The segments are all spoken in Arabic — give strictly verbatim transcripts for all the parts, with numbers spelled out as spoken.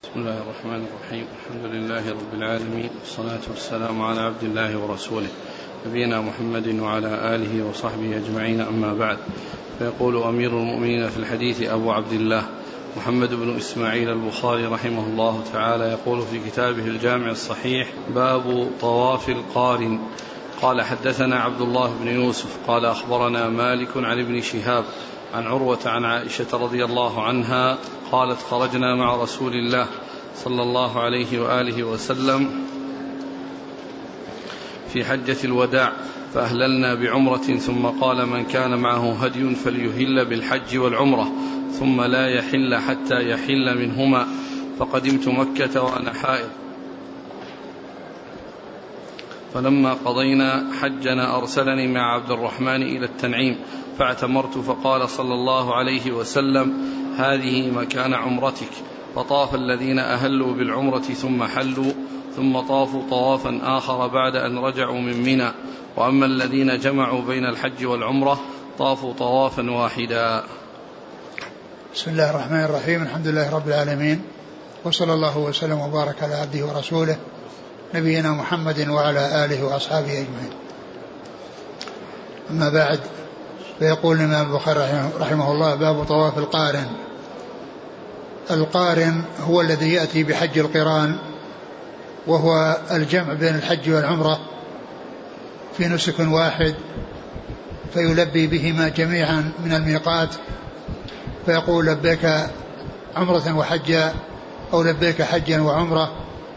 بسم الله الرحمن الرحيم. الحمد لله رب العالمين، والصلاة والسلام على عبد الله ورسوله نبينا محمد وعلى آله وصحبه أجمعين، أما بعد. فيقول أمير المؤمنين في الحديث أبو عبد الله محمد بن إسماعيل البخاري رحمه الله تعالى، يقول في كتابه الجامع الصحيح: باب طواف القارن. قال: حدثنا عبد الله بن يوسف قال: أخبرنا مالك عن ابن شهاب عن عروة عن عائشة رضي الله عنها قالت: خرجنا مع رسول الله صلى الله عليه وآله وسلم في حجة الوداع فأهللنا بعمرة، ثم قال: من كان معه هدي فليهل بالحج والعمرة، ثم لا يحل حتى يحل منهما. فقدمت مكة وأنا حائض، فلما قضينا حجنا أرسلني مع عبد الرحمن إلى التنعيم فاعتمرت، فقال صلى الله عليه وسلم: هذه مكان عمرتك. فطاف الذين أهلوا بالعمرة ثم حلوا، ثم طافوا طوافا آخر بعد أن رجعوا من منى، وأما الذين جمعوا بين الحج والعمرة طافوا طوافا واحدا. بسم الله الرحمن الرحيم. الحمد لله رب العالمين، وصلى الله وسلم وبارك على عبده ورسوله نبينا محمد وعلى آله وأصحابه أجمعين. أما بعد، فيقول الإمام البخاري رحمه الله: باب طواف القارن. القارن هو الذي يأتي بحج القران، وهو الجمع بين الحج والعمرة في نسك واحد، فيلبي بهما جميعا من الميقات، فيقول: لبيك عمرة وحجا، أو لبيك حجا وعمرة.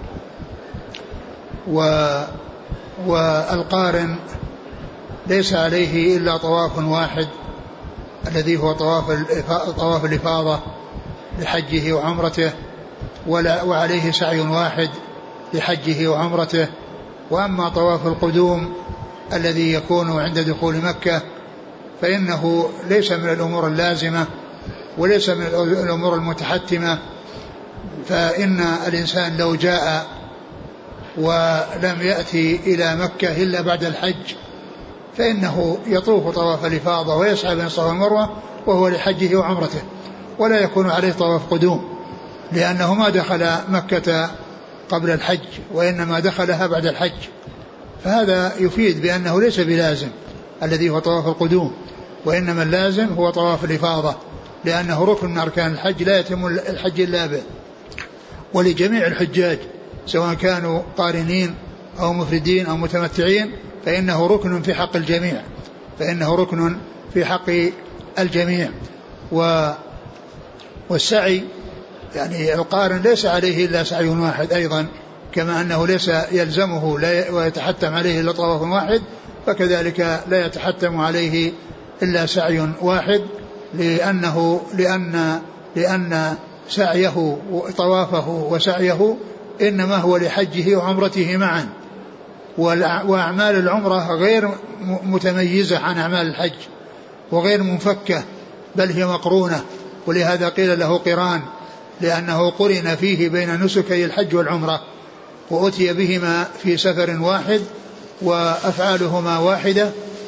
والقارن ليس عليه إلا طواف واحد الذي هو طواف طواف الإفاضة لحجه وعمرته، وعليه سعي واحد لحجه وعمرته. وأما طواف القدوم الذي يكون عند دخول مكة فإنه ليس من الأمور اللازمة وليس من الأمور المتحتمة، فإن الإنسان لو جاء ولم يأتي إلى مكة إلا بعد الحج فإنه يطوف طواف الإفاضة ويسعى بين الصفا والمروة وهو لحجه وعمرته، ولا يكون عليه طواف قدوم، لأنه ما دخل مكة قبل الحج وإنما دخلها بعد الحج. فهذا يفيد بأنه ليس بلازم الذي هو طواف القدوم، وإنما اللازم هو طواف الإفاضة، لأنه ركن من أركان الحج لا يتم الحج إلا به. ولجميع الحجاج سواء كانوا قارنين أو مفردين أو متمتعين فإنه ركن في حق الجميع، فإنه ركن في حق الجميع. و والسعي يعني القارن ليس عليه إلا سعي واحد أيضا، كما أنه ليس يلزمه لا ويتحتم عليه إلا طواف واحد، فكذلك لا يتحتم عليه إلا سعي واحد، لأنه لأن لأن سعيه وطوافه وسعيه إنما هو لحجه وعمرته معا، وأعمال العمرة غير متميزة عن أعمال الحج وغير منفكة، بل هي مقرونة، ولهذا قيل له قران، لأنه قرن فيه بين نسكي الحج والعمرة، وأتي بهما في سفر واحد وأفعالهما واحدة.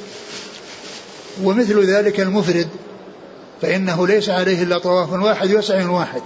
ومثل ذلك المفرد فإنه ليس عليه إلا طواف واحد وسعي واحد،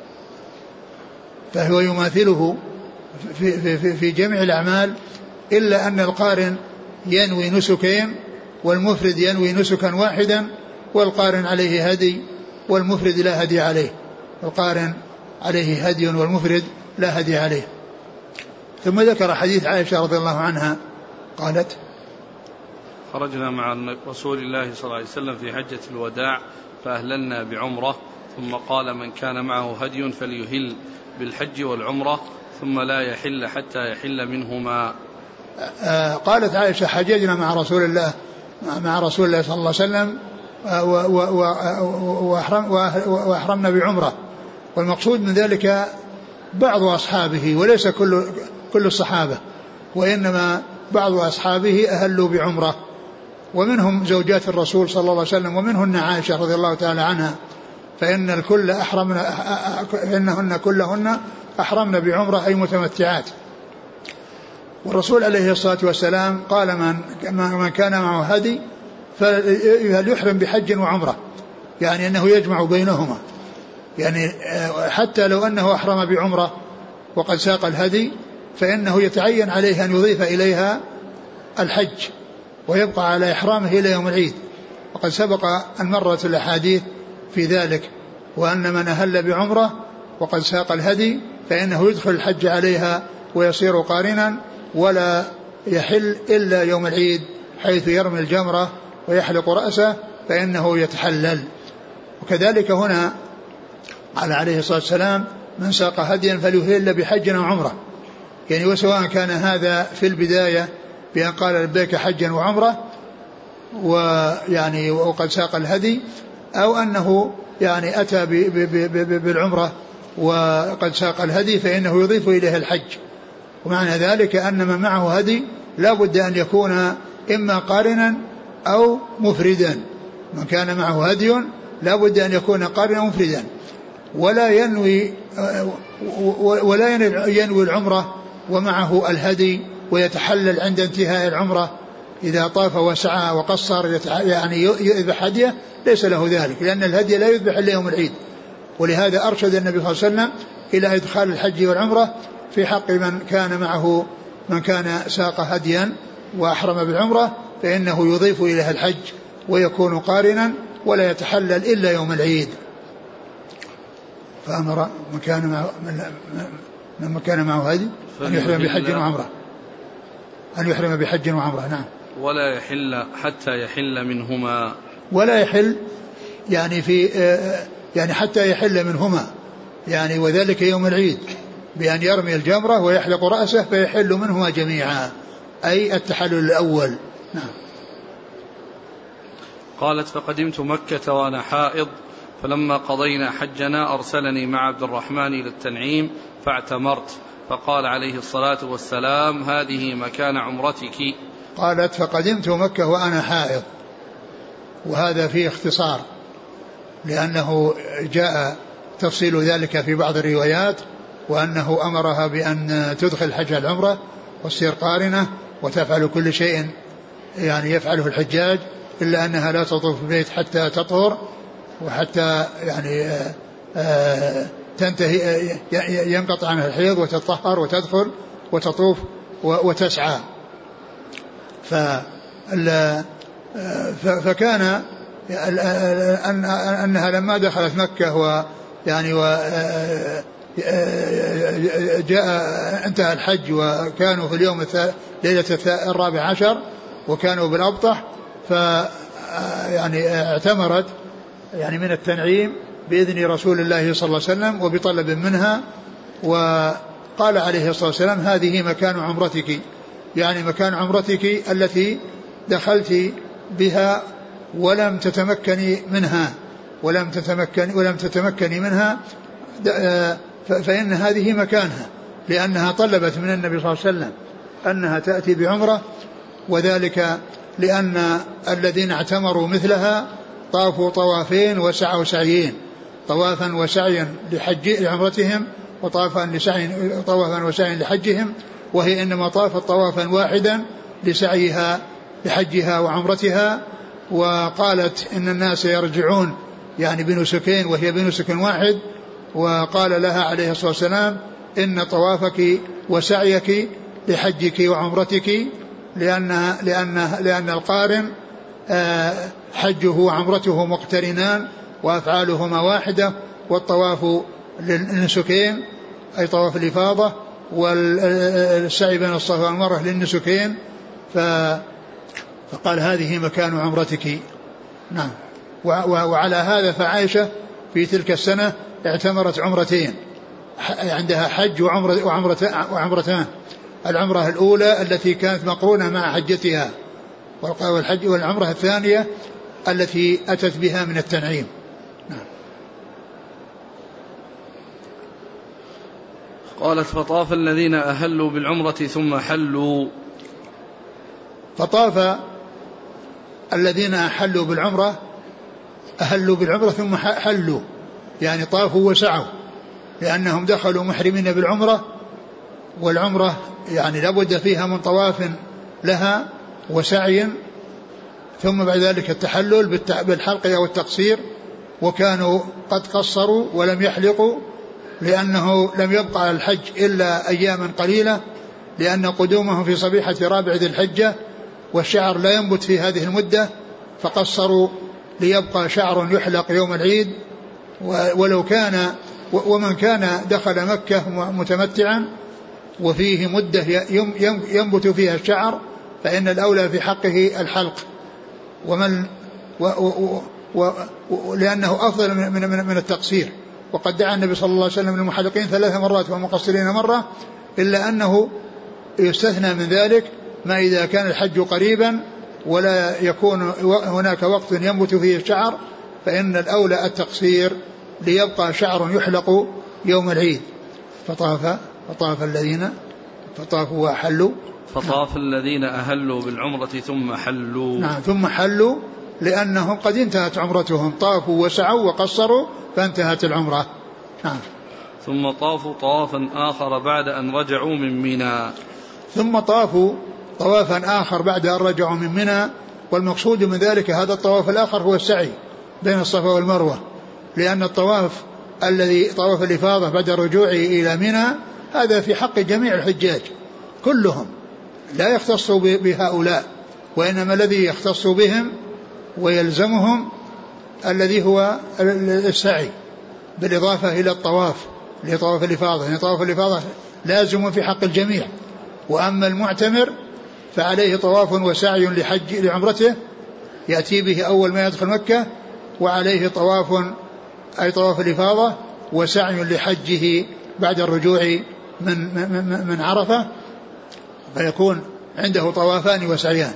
فهو يماثله في, في, في جميع الأعمال، إلا أن القارن ينوي نسكين والمفرد ينوي نسكا واحدا، والقارن عليه هدي والمفرد لا هدي عليه، القارن عليه هدي والمفرد لا هدي عليه. ثم ذكر حديث عائشة رضي الله عنها قالت: خرجنا مع رسول الله صلى الله عليه وسلم في حجة الوداع فأهللنا بعمرة، ثم قال: من كان معه هدي فليهل بالحج والعمرة، ثم لا يحل حتى يحل منهما. قالت عائشة: حججنا مع رسول الله مع رسول الله صلى الله عليه وسلم وأحرمنا بعمرة. والمقصود من ذلك بعض أصحابه وليس كل كل الصحابة، وإنما بعض أصحابه أهلوا بعمرة، ومنهم زوجات الرسول صلى الله عليه وسلم، ومنهن عائشة رضي الله تعالى عنها، فإن الكل أحرمنا إنهن كلهن أحرمنا بعمرة أي متمتعات. والرسول عليه الصلاة والسلام قال: من من كان معه هدي فليحرم بحج وعمرة، يعني أنه يجمع بينهما، يعني حتى لو أنه أحرم بعمرة وقد ساق الهدي فإنه يتعين عليه أن يضيف إليها الحج ويبقى على إحرامه إلى يوم العيد. وقد سبق أن مرت الأحاديث في ذلك، وأن من أهل بعمرة وقد ساق الهدي فإنه يدخل الحج عليها ويصير قارنا ولا يحل إلا يوم العيد حيث يرمي الجمرة ويحلق رأسه فإنه يتحلل. وكذلك هنا قال عليه الصلاة والسلام من ساق هديا فليهل بحج أو عمرة، يعني وسواء كان هذا في البداية بأن قال لبيك حجا وعمرة ويعني وقد ساق الهدي، أو أنه يعني أتى بالعمرة وقد ساق الهدي فإنه يضيف إليه الحج. ومعنى ذلك أن من معه هدي لا بد أن يكون إما قارنا أو مفردا. من كان معه هدي لا بد أن يكون قارنا مفردا، ولا ينوي ولا ينوي العمرة ومعه الهدي ويتحلل عند انتهاء العمرة إذا طاف وسعى وقصر يعني يذبح هديه، ليس له ذلك، لأن الهدي لا يذبح إلا يوم العيد. ولهذا أرشد النبي صلى الله عليه وسلم إلى إدخال الحج والعمرة في حق من كان معه من كان ساق هديا وأحرم بالعمرة فإنه يضيف إليها الحج ويكون قارنا ولا يتحلل إلا يوم العيد. فأمر من كان معه من كان معه هدي أن يحرم بحج وعمرة أن يحرم بحج وعمرة. نعم. ولا يحل حتى يحل منهما، ولا يحل يعني في يعني حتى يحل منهما، يعني وذلك يوم العيد بأن يرمي الجمرة ويحلق رأسه فيحل منهما جميعا، أي التحلل الأول. نعم. قالت فقدمت مكة وأنا حائض، فلما قضينا حجنا أرسلني مع عبد الرحمن إلى التنعيم فاعتمرت، فقال عليه الصلاة والسلام هذه مكان عمرتك. قالت فقدمت مكة وأنا حائض، وهذا فيه اختصار لأنه جاء تفصيل ذلك في بعض الروايات، وأنه أمرها بأن تدخل الحج العمرة وتصير قارنة وتفعل كل شيء يعني يفعله الحجاج، إلا أنها لا تطوف البيت حتى تطهر وحتى يعني آآ آآ تنتهي ينقطع عنها الحيض وتطهر وتدخل وتطوف وتسعى. فكان أنها لما دخلت مكة ويعني جاء انتهى الحج وكانوا في اليوم ليلة الرابع عشر وكانوا بالأبطح، ف يعني اعتمرت يعني من التنعيم بإذن رسول الله صلى الله عليه وسلم وبطلب منها، وقال عليه الصلاة والسلام هذه مكان عمرتك، يعني مكان عمرتك التي دخلت بها ولم تتمكني منها ولم تتمكن ولم تتمكني منها فإن هذه مكانها، لأنها طلبت من النبي صلى الله عليه وسلم أنها تأتي بعمرة، وذلك لأن الذين اعتمروا مثلها طافوا طوافين وسعوا سعيين، طوافا وسعيا لحج لعمرتهم وطافا لسعي طوافا وسعيا لحجهم، وهي إنما طافت طوافا واحدا لسعيها لحجها وعمرتها. وقالت إن الناس يرجعون يعني بنسكين وهي بنسك واحد، وقال لها عليه الصلاة والسلام إن طوافك وسعيك لحجك وعمرتك، لأن, لأن, لأن القارن حجه وعمرته مقترنان وأفعالهما واحدة، والطواف للنسكين أي طواف الإفاضة، والسعي بين الصفا والمروة للنسكين، فقال هذه مكان عمرتك. نعم. وعلى هذا فعائشة في تلك السنة اعتمرت عمرتين، عندها حج وعمرة وعمرتان، العمرة الأولى التي كانت مقرونة مع حجتها، والحج والعمرة الثانية التي أتت بها من التنعيم. نعم. قالت فطاف الذين أهلوا بالعمرة ثم حلوا، فطاف الذين أحلوا بالعمرة أهلوا بالعمرة ثم حلوا، يعني طافوا وسعوا، لأنهم دخلوا محرمين بالعمرة، والعمرة يعني لابد فيها من طواف لها وسعي، ثم بعد ذلك التحلل بالحلق أو التقصير، وكانوا قد قصروا ولم يحلقوا، لأنه لم يبقى على الحج إلا أياما قليلة، لأن قدومهم في صبيحة رابع ذي الحجة والشعر لا ينبت في هذه المدة، فقصروا ليبقى شعر يحلق يوم العيد. ولو كان ومن كان دخل مكة متمتعا وفيه مدة ينبت فيها الشعر فإن الأولى في حقه الحلق، ومن و و و لأنه أفضل من, من, من التقصير. وقد دعا النبي صلى الله عليه وسلم للمحلقين ثلاث مرات والمقصرين مرة، إلا أنه يستثنى من ذلك ما إذا كان الحج قريبا ولا يكون هناك وقت ينبت فيه الشعر، فإن الأولى التقصير ليبقى شعر يحلق يوم العيد. فطاف فطاف الذين فطافوا وأحلوا فطاف نعم. الذين أهلوا بالعمرة ثم حلوا نعم ثم حلوا لأنهم قد انتهت عمرتهم، طافوا وسعوا وقصروا فانتهت العمرة. نعم. ثم طافوا طوافا آخر بعد أن رجعوا من منى ثم طافوا طوافا آخر بعد أن رجعوا من منى. والمقصود من ذلك هذا الطواف الآخر هو السعي بين الصفا والمروة، لأن الطواف الذي طواف الإفاضة بعد الرجوع إلى منى هذا في حق جميع الحجاج كلهم، لا يختص بهؤلاء، وإنما الذي يختص بهم ويلزمهم الذي هو السعي بالإضافة إلى الطواف لطواف الإفاضة، يعني طواف الإفاضة لازم في حق الجميع. وأما المعتمر فعليه طواف وسعي لحج لعمرته يأتي به أول ما يدخل مكة، وعليه طواف أي طواف الإفاضة وسعي لحجه بعد الرجوع من, من, من عرفة، فيكون عنده طوافان وسعيان.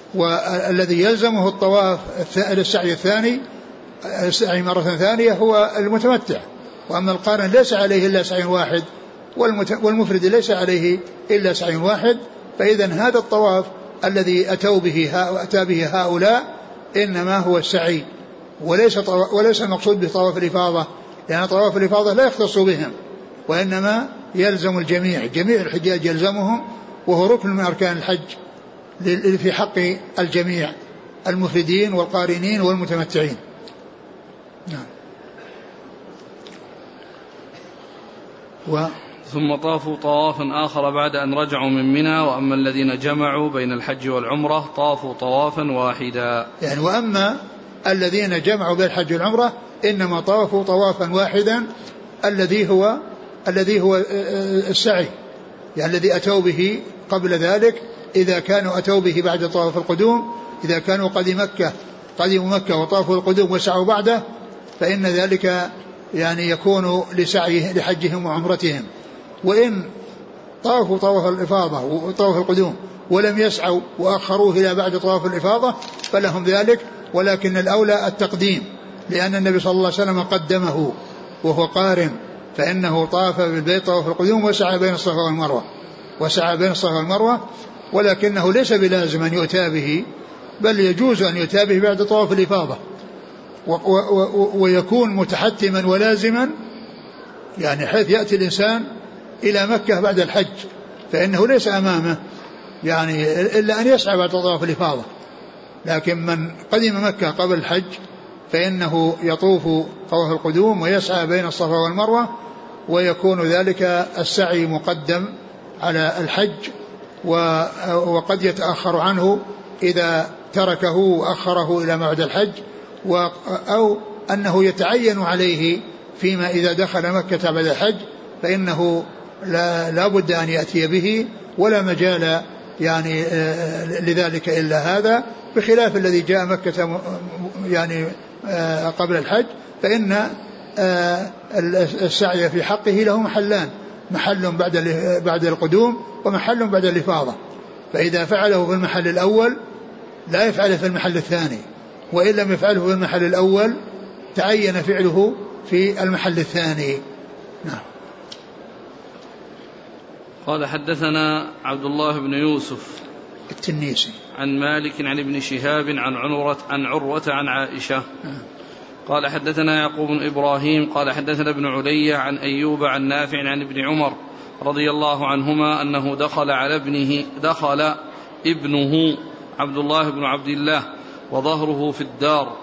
والذي يلزمه الطواف السعي الثاني السعي مرة ثانية هو المتمتع. وأما القارن ليس عليه إلا سعي واحد، والمفرد ليس عليه إلا سعي واحد. فإذن هذا الطواف الذي أتوا به أتى به هؤلاء إنما هو السعي، وليس وليس المقصود بطواف الإفاضة، لأن طواف الإفاضة لا يختص بهم، وإنما يلزم الجميع، جميع الحجاج يلزمهم، وهو ركن من أركان الحج في حق الجميع المفردين والقارنين والمتمتعين. نعم. و ثم طافوا طوافا آخر بعد أن رجعوا من منى. وأما الذين جمعوا بين الحج والعمرة طافوا طوافا واحدا. يعني وأما الذين جمعوا بين الحج والعمرة إنما طافوا طوافا واحدا الذي هو الذي هو السعي، يعني الذي أتوا به قبل ذلك. إذا كانوا أتوا به بعد طواف القدوم، إذا كانوا قدم مكة قدموا مكة وطافوا القدوم وسعوا بعده، فإن ذلك يعني يكون لسعيه لحجهم وعمرتهم. وإن طافوا طواف الإفاضة وطواف القدوم ولم يسعوا وأخروه إلى بعد طواف الإفاضة فلهم ذلك، ولكن الأولى التقديم، لأن النبي صلى الله عليه وسلم قدمه وهو قارن، فإنه طاف بالبيت طواف القدوم وسعى بين الصفا والمروة وسعى بين الصفا والمروة ولكنه ليس بلازم أن يؤتى به، بل يجوز أن يؤتى به بعد طواف الإفاضة ويكون متحتما ولازما، يعني حيث يأتي الإنسان إلى مكة بعد الحج فإنه ليس أمامه يعني إلا أن يسعى بعد طواف الإفاضة. لكن من قدم مكة قبل الحج فإنه يطوف طواف القدوم ويسعى بين الصفا والمروة، ويكون ذلك السعي مقدم على الحج، وقد يتأخر عنه إذا تركه وأخره إلى موعد الحج، أو أنه يتعين عليه فيما إذا دخل مكة بعد الحج فإنه لا, لا بد أن يأتي به، ولا مجال يعني لذلك إلا هذا، بخلاف الذي جاء مكة يعني قبل الحج فإن السعي في حقه له محلان، محل بعد بعد القدوم ومحل بعد الإفاضة. فإذا فعله في المحل الأول لا يفعله في المحل الثاني، وإن لم يفعله في المحل الأول تعين فعله في المحل الثاني. نعم. قال حدثنا عبد الله بن يوسف التنيسي عن مالك عن ابن شهاب عن عروة عن عروة عن عائشة قال حدثنا يعقوب بن إبراهيم قال حدثنا ابن علي عن أيوب عن نافع عن ابن عمر رضي الله عنهما أنه دخل على ابنه دخل ابنه عبد الله بن عبد الله وظهره في الدار،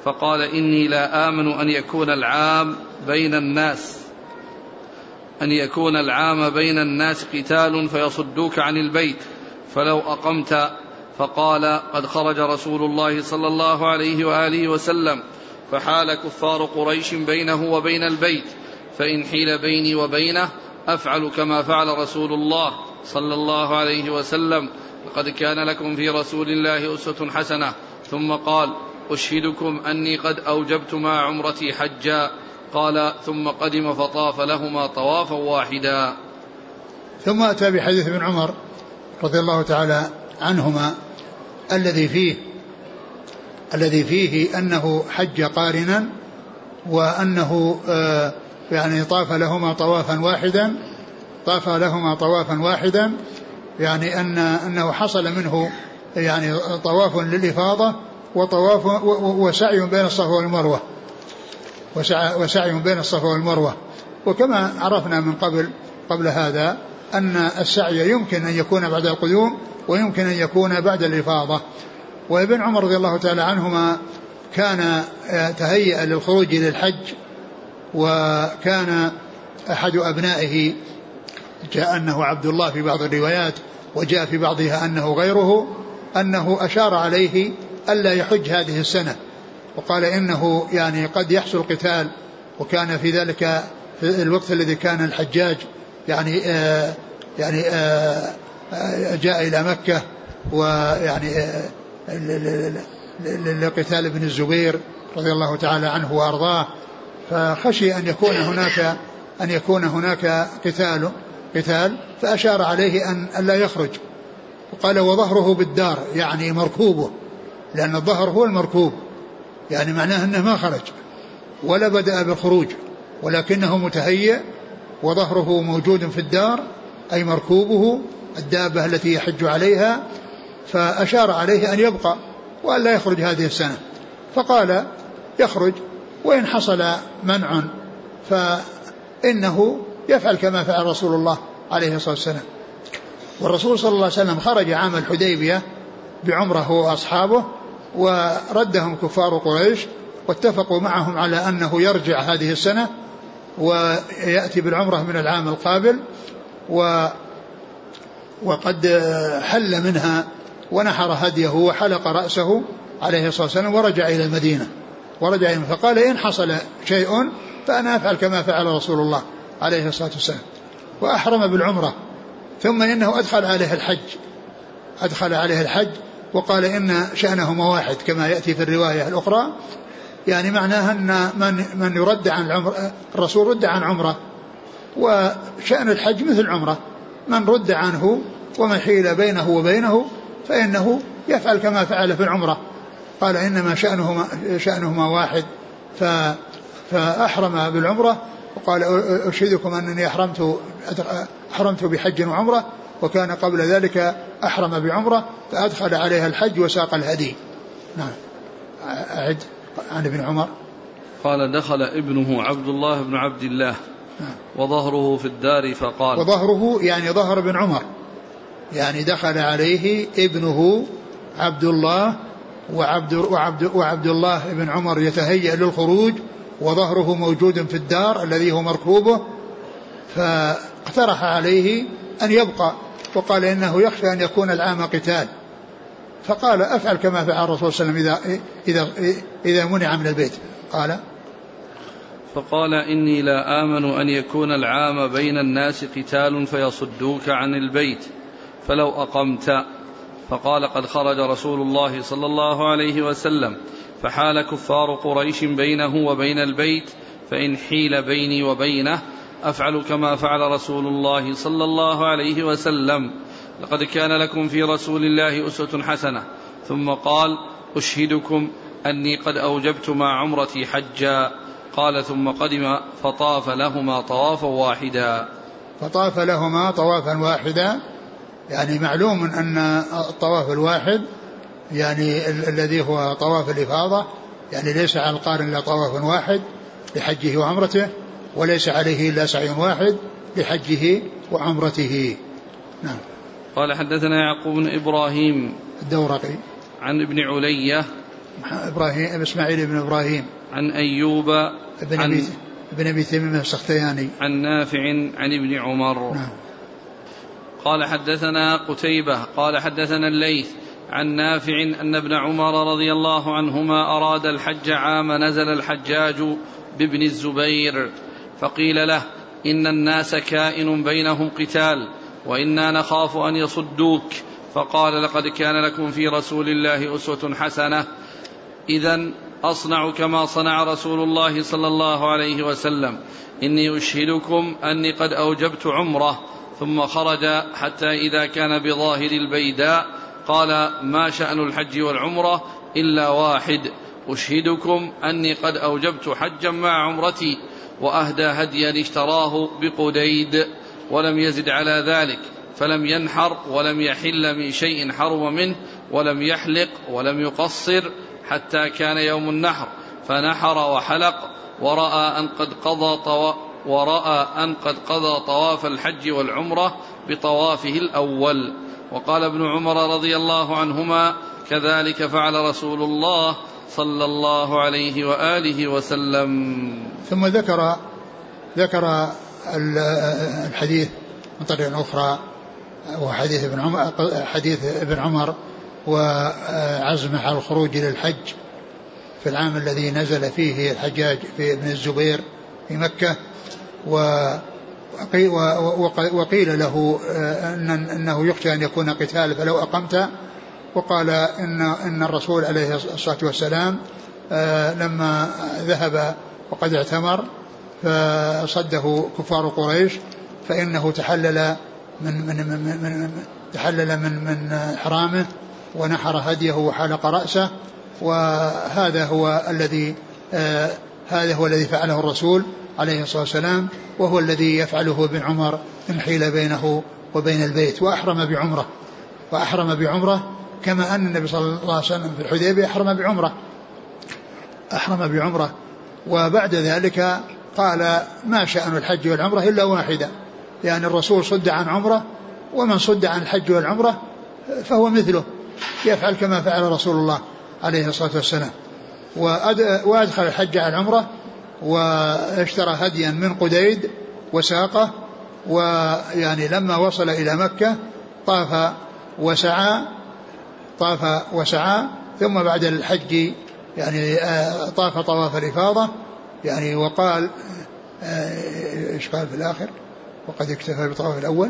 فقال إني لا آمن أن يكون العام بين الناس أن يكون العام بين الناس قتال فيصدوك عن البيت فلو أقمت. فقال قد خرج رسول الله صلى الله عليه وآله وسلم فحال كفار قريش بينه وبين البيت فإن حيل بيني وبينه أفعل كما فعل رسول الله صلى الله عليه وسلم لقد كان لكم في رسول الله أسوة حسنة. ثم قال أشهدكم أني قد أوجبت مع عمرتي حجا. قال ثم قدم فطاف لهما طوافا واحدا. ثم أتى بحديث ابن عمر رضي الله تعالى عنهما الذي فيه الذي فيه أنه حج قارنا وأنه آه يعني طاف لهما طوافا واحدا طاف لهما طوافا واحدا يعني أن أنه حصل منه يعني طواف للإفاضة وطواف وسعي بين الصفا والمروة وسعي بين الصفا والمروة. وكما عرفنا من قبل قبل هذا أن السعي يمكن أن يكون بعد القدوم ويمكن أن يكون بعد الإفاضة. وابن عمر رضي الله تعالى عنهما كان تهيأ للخروج للحج وكان أحد أبنائه جاء أنه عبد الله في بعض الروايات وجاء في بعضها أنه غيره أنه أشار عليه ألا يحج هذه السنة وقال إنه يعني قد يحصل قتال. وكان في ذلك في الوقت الذي كان الحجاج يعني آه يعني آه جاء إلى مكة ويعني آه لقتال ابن الزبير رضي الله تعالى عنه وأرضاه فخشي أن يكون هناك أن يكون هناك قتال قتال فأشار عليه أن لا يخرج. وقال وظهره بالدار يعني مركوبه لأن الظهر هو المركوب يعني معناه أنه ما خرج ولا بدأ بالخروج ولكنه متهيئ وظهره موجود في الدار أي مركوبه الدابة التي يحج عليها. فأشار عليه أن يبقى وأن لا يخرج هذه السنة. فقال يخرج وإن حصل منع فإنه يفعل كما فعل رسول الله عليه الصلاة والسلام. والرسول صلى الله عليه وسلم خرج عام الحديبية بعمره وأصحابه وردهم كفار قريش واتفقوا معهم على أنه يرجع هذه السنة ويأتي بالعمرة من العام القابل و وقد حل منها ونحر هديه وحلق رأسه عليه الصلاة والسلام ورجع إلى المدينة ورجع إلى فقال إن حصل شيء فأنا أفعل كما فعل رسول الله عليه الصلاة والسلام. وأحرم بالعمرة ثم إنه أدخل عليه الحج أدخل عليه الحج وقال إن شأنهما واحد كما يأتي في الرواية الأخرى يعني معناها أن من, من يرد عن العمرة الرسول رد عن عمرة وشأن الحج مثل عمرة من رد عنه ومن حيل بينه وبينه فإنه يفعل كما فعل في العمرة. قال إنما شأنهما, شأنهما واحد فأحرم بالعمرة وقال أشهدكم أنني أحرمت, أحرمت بحج وعمرة وكان قبل ذلك أحرم بعمرة فأدخل عليها الحج وساق الهدي. نعم. أعد عن ابن عمر قال دخل ابنه عبد الله بن عبد الله وظهره في الدار فقال وظهره يعني ظهر بن عمر يعني دخل عليه ابنه عبد الله وعبد, وعبد, وعبد الله بن عمر يتهيأ للخروج وظهره موجود في الدار الذي هو مركوبه فاقترح عليه أن يبقى وقال إنه يخشى أن يكون العام قتال فقال أفعل كما فعل الرسول صلى الله عليه وسلم إذا, إذا, إذا منع من البيت. قال فقال إني لا آمن أن يكون العام بين الناس قتال فيصدوك عن البيت فلو أقمت. فقال قد خرج رسول الله صلى الله عليه وسلم فحال كفار قريش بينه وبين البيت فإن حيل بيني وبينه أفعل كما فعل رسول الله صلى الله عليه وسلم لقد كان لكم في رسول الله أسوة حسنة. ثم قال أشهدكم أني قد أوجبت مع عمرتي حجا. قال ثم قدم فطاف لهما طوافا واحدا فطاف لهما طوافا واحدا يعني معلوم أن الطواف الواحد يعني ال- الذي هو طواف الإفاضة يعني ليس على القارن إلا طواف واحد لحجه وعمرته وليس عليه إلا سعي واحد لحجه وعمرته. نعم. قال حدثنا يعقوب بن إبراهيم الدورقي عن ابن علية إبراهيم إسماعيل بن إبراهيم عن أيوب بن أبي بن أبي تميم السختياني عن نافع عن ابن عمر. نعم. قال حدثنا قتيبة قال حدثنا الليث عن نافع أن ابن عمر رضي الله عنهما أراد الحج عام نزل الحجاج بابن الزبير فقيل له إن الناس كائن بينهم قتال وإنا نخاف أن يصدوك، فقال لقد كان لكم في رسول الله أسوة حسنة، إذن أصنع كما صنع رسول الله صلى الله عليه وسلم، إني أشهدكم أني قد أوجبت عمره. ثم خرج حتى إذا كان بظاهر البيداء قال ما شأن الحج والعمرة إلا واحد، أشهدكم أني قد أوجبت حجا مع عمرتي، وأهدى هديا اشتراه بقديد ولم يزد على ذلك، فلم ينحر ولم يحل من شيء حرم منه ولم يحلق ولم يقصر حتى كان يوم النحر، فنحر وحلق ورأى أن قد قضى طواف ورأى أن قد قضى طواف الحج والعمرة بطوافه الأول. وقال ابن عمر رضي الله عنهما كذلك فعل رسول الله صلى الله عليه وآله وسلم. ثم ذكر ذكر الحديث من طريق أخرى وحديث ابن عمر حديث ابن عمر وعزمه على الخروج للحج في العام الذي نزل فيه الحجاج في ابن الزبير في مكة، وقيل له أنه يخشى أن يكون قتال فلو أقمت، وقال إن, إن الرسول عليه الصلاة والسلام لما ذهب وقد اعتمر فصده كفار قريش فإنه تحلل من, من, من, من تحلل من, من حرامه ونحر هديه وحلق رأسه، وهذا هو الذي آه هذا هو الذي فعله الرسول عليه الصلاة والسلام، وهو الذي يفعله ابن عمر إن حيل بينه وبين البيت، وأحرم بعمرة وأحرم بعمرة كما أن النبي صلى الله عليه وسلم في الحديبية أحرم بعمرة أحرم بعمرة وبعد ذلك قال ما شأن الحج والعمرة إلا واحدة، يعني الرسول صد عن عمرة، ومن صد عن الحج والعمرة فهو مثله يفعل كما فعل رسول الله عليه الصلاة والسلام. وأدخل الحج على العمرة واشترى هديا من قديد وساقه، ويعني لما وصل إلى مكة طاف وسعى طاف وسعى ثم بعد الحج يعني طاف طواف الإفاضة يعني، وقال ايش قال في الآخر وقد اكتفى بطواف الأول،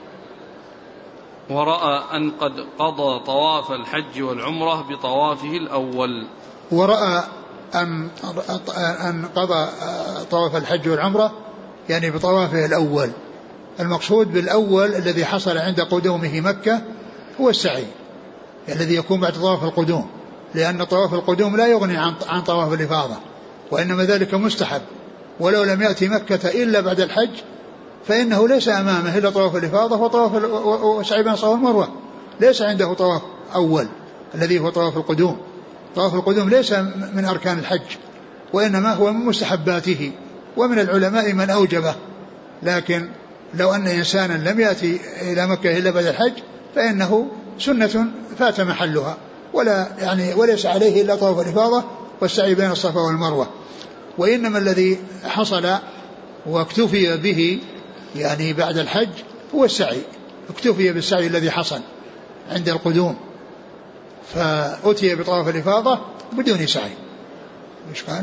ورأى أن قد قضى طواف الحج والعمرة بطوافه الأول ورأى أن أن قضى طواف الحج والعمرة يعني بطوافه الأول. المقصود بالأول الذي حصل عند قدومه مكة هو السعي الذي يكون بعد طواف القدوم، لأن طواف القدوم لا يغني عن عن طواف الإفاضة، وإنما ذلك مستحب، ولو لم يأتي مكة إلا بعد الحج فإنه ليس أمامه إلا طواف الإفاضة وطواف وسعي بين الصفا والمروة، ليس عنده طواف أول الذي هو طواف القدوم. طواف القدوم ليس من أركان الحج، وإنما هو من مستحباته، ومن العلماء من أوجبه، لكن لو أن إنسانا لم يأتي إلى مكة إلا بعد الحج فإنه سنة فات محلها، ولا يعني وليس عليه إلا طواف الإفاضة والسعي بين الصفا والمروة. وإنما الذي حصل واكتفي به يعني بعد الحج هو السعي، اكتفي بالسعي الذي حصل عند القدوم، فأتي بطواف الإفاضة بدون سعي. إيش قال؟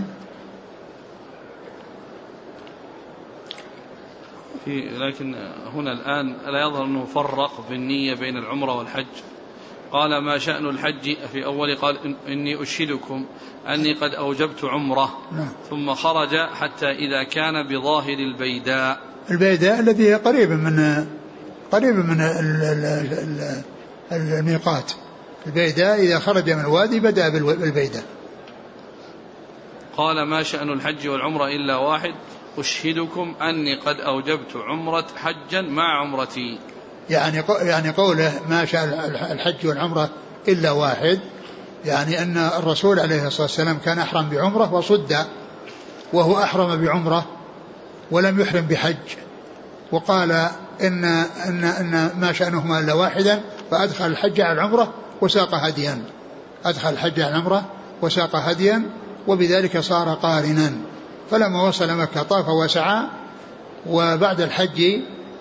في لكن هنا الآن لا يظهر أنه فرق في النية بين العمرة والحج. قال ما شأن الحج في أول قال إني أشهدكم أني قد أوجبت عمرة، ثم خرج حتى إذا كان بظاهر البيداء. البيداء الذي قريب من قريب من الميقات. البيداء إذا خرج من الوادي بدأ بالبيداء. قال ما شأن الحج والعمرة إلا واحد، أشهدكم أني قد أوجبت عمرة حجا مع عمرتي. يعني يعني قوله ما شأن الحج والعمرة إلا واحد، يعني أن الرسول عليه الصلاة والسلام كان أحرم بعمرة وصد، وهو أحرم بعمرة ولم يحرم بحج، وقال إن, إن, إن ما شأنهما إلا واحدا، فأدخل الحج على العمرة وساق هديا، أدخل الحج على العمرة وساق هديا وبذلك صار قارنا. فلما وصل مكة طاف وسعى، وبعد الحج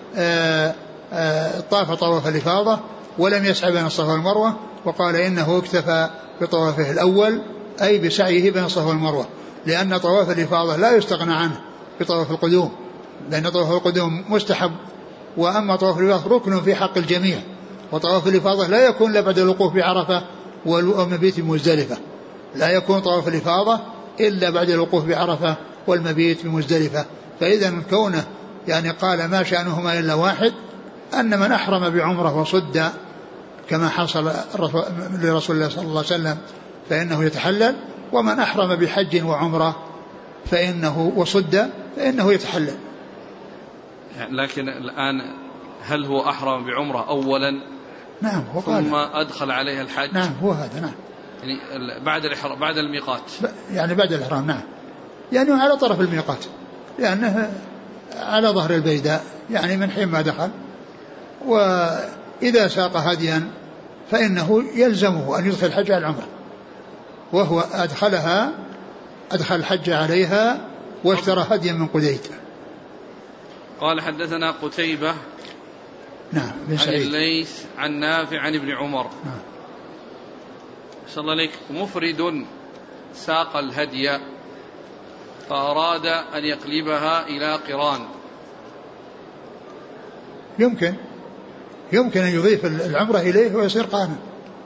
طاف طواف الإفاضة ولم يسعى بين الصفا والمروة، وقال إنه اكتفى بطوافه الأول أي بسعيه بين الصفا والمروة، لأن طواف الإفاضة لا يستغنى عنه بطواف القدوم، لأن طواف القدوم مستحب، وأما طواف الإفاضة ركن في حق الجميع، وطواف الإفاضة لا يكون إلا بعد الوقوف بعرفة والمبيت بمزدلفة، لا يكون طواف الإفاضة إلا بعد الوقوف بعرفة والمبيت بمزدلفة. فإذا كونه يعني قال ما شأنهما إلا واحد، أن من أحرم بعمره وصد كما حصل لرسول الله صلى الله عليه وسلم فإنه يتحلل، ومن أحرم بحج وعمره فإنه وصد فإنه يتحلل. لكن الآن هل هو أحرم بعمره أولا نعم ثم أدخل عليها الحج؟ نعم هو هذا نعم، يعني بعد الإحرام بعد الميقات، يعني بعد الإحرام نعم، يعني على طرف الميقات، لأنه على ظهر البيداء يعني من حين ما دخل. وإذا ساق هديا فإنه يلزمه أن يدخل الحج على العمرة، وهو أدخلها أدخل الحج عليها واشترى هديا من قديد. قال حدثنا قتيبة نعم بن عن الليث عن نافع عن ابن عمر نعم. صلى الله عليك مفرد ساق الهدي فأراد أن يقلبها إلى قران، يمكن يمكن أن يضيف العمرة إليه ويصير قارن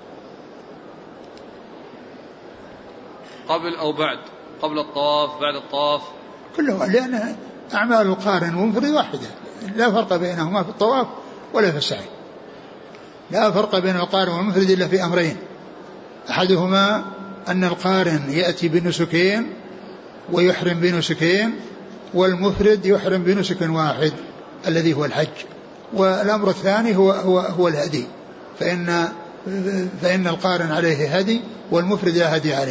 قبل أو بعد، قبل الطواف بعد الطواف كله، لأن أعمال القارن والمفرد واحدة، لا فرق بينهما في الطواف ولا في السعي، لا فرق بين القارن والمفرد إلا في أمرين، أحدهما أن القارن يأتي بنسكين ويحرم بنسكين، والمفرد يحرم بنسك واحد الذي هو الحج. والأمر الثاني هو, هو, هو الهدي، فإن, فإن القارن عليه هدي والمفرد لا هدي عليه.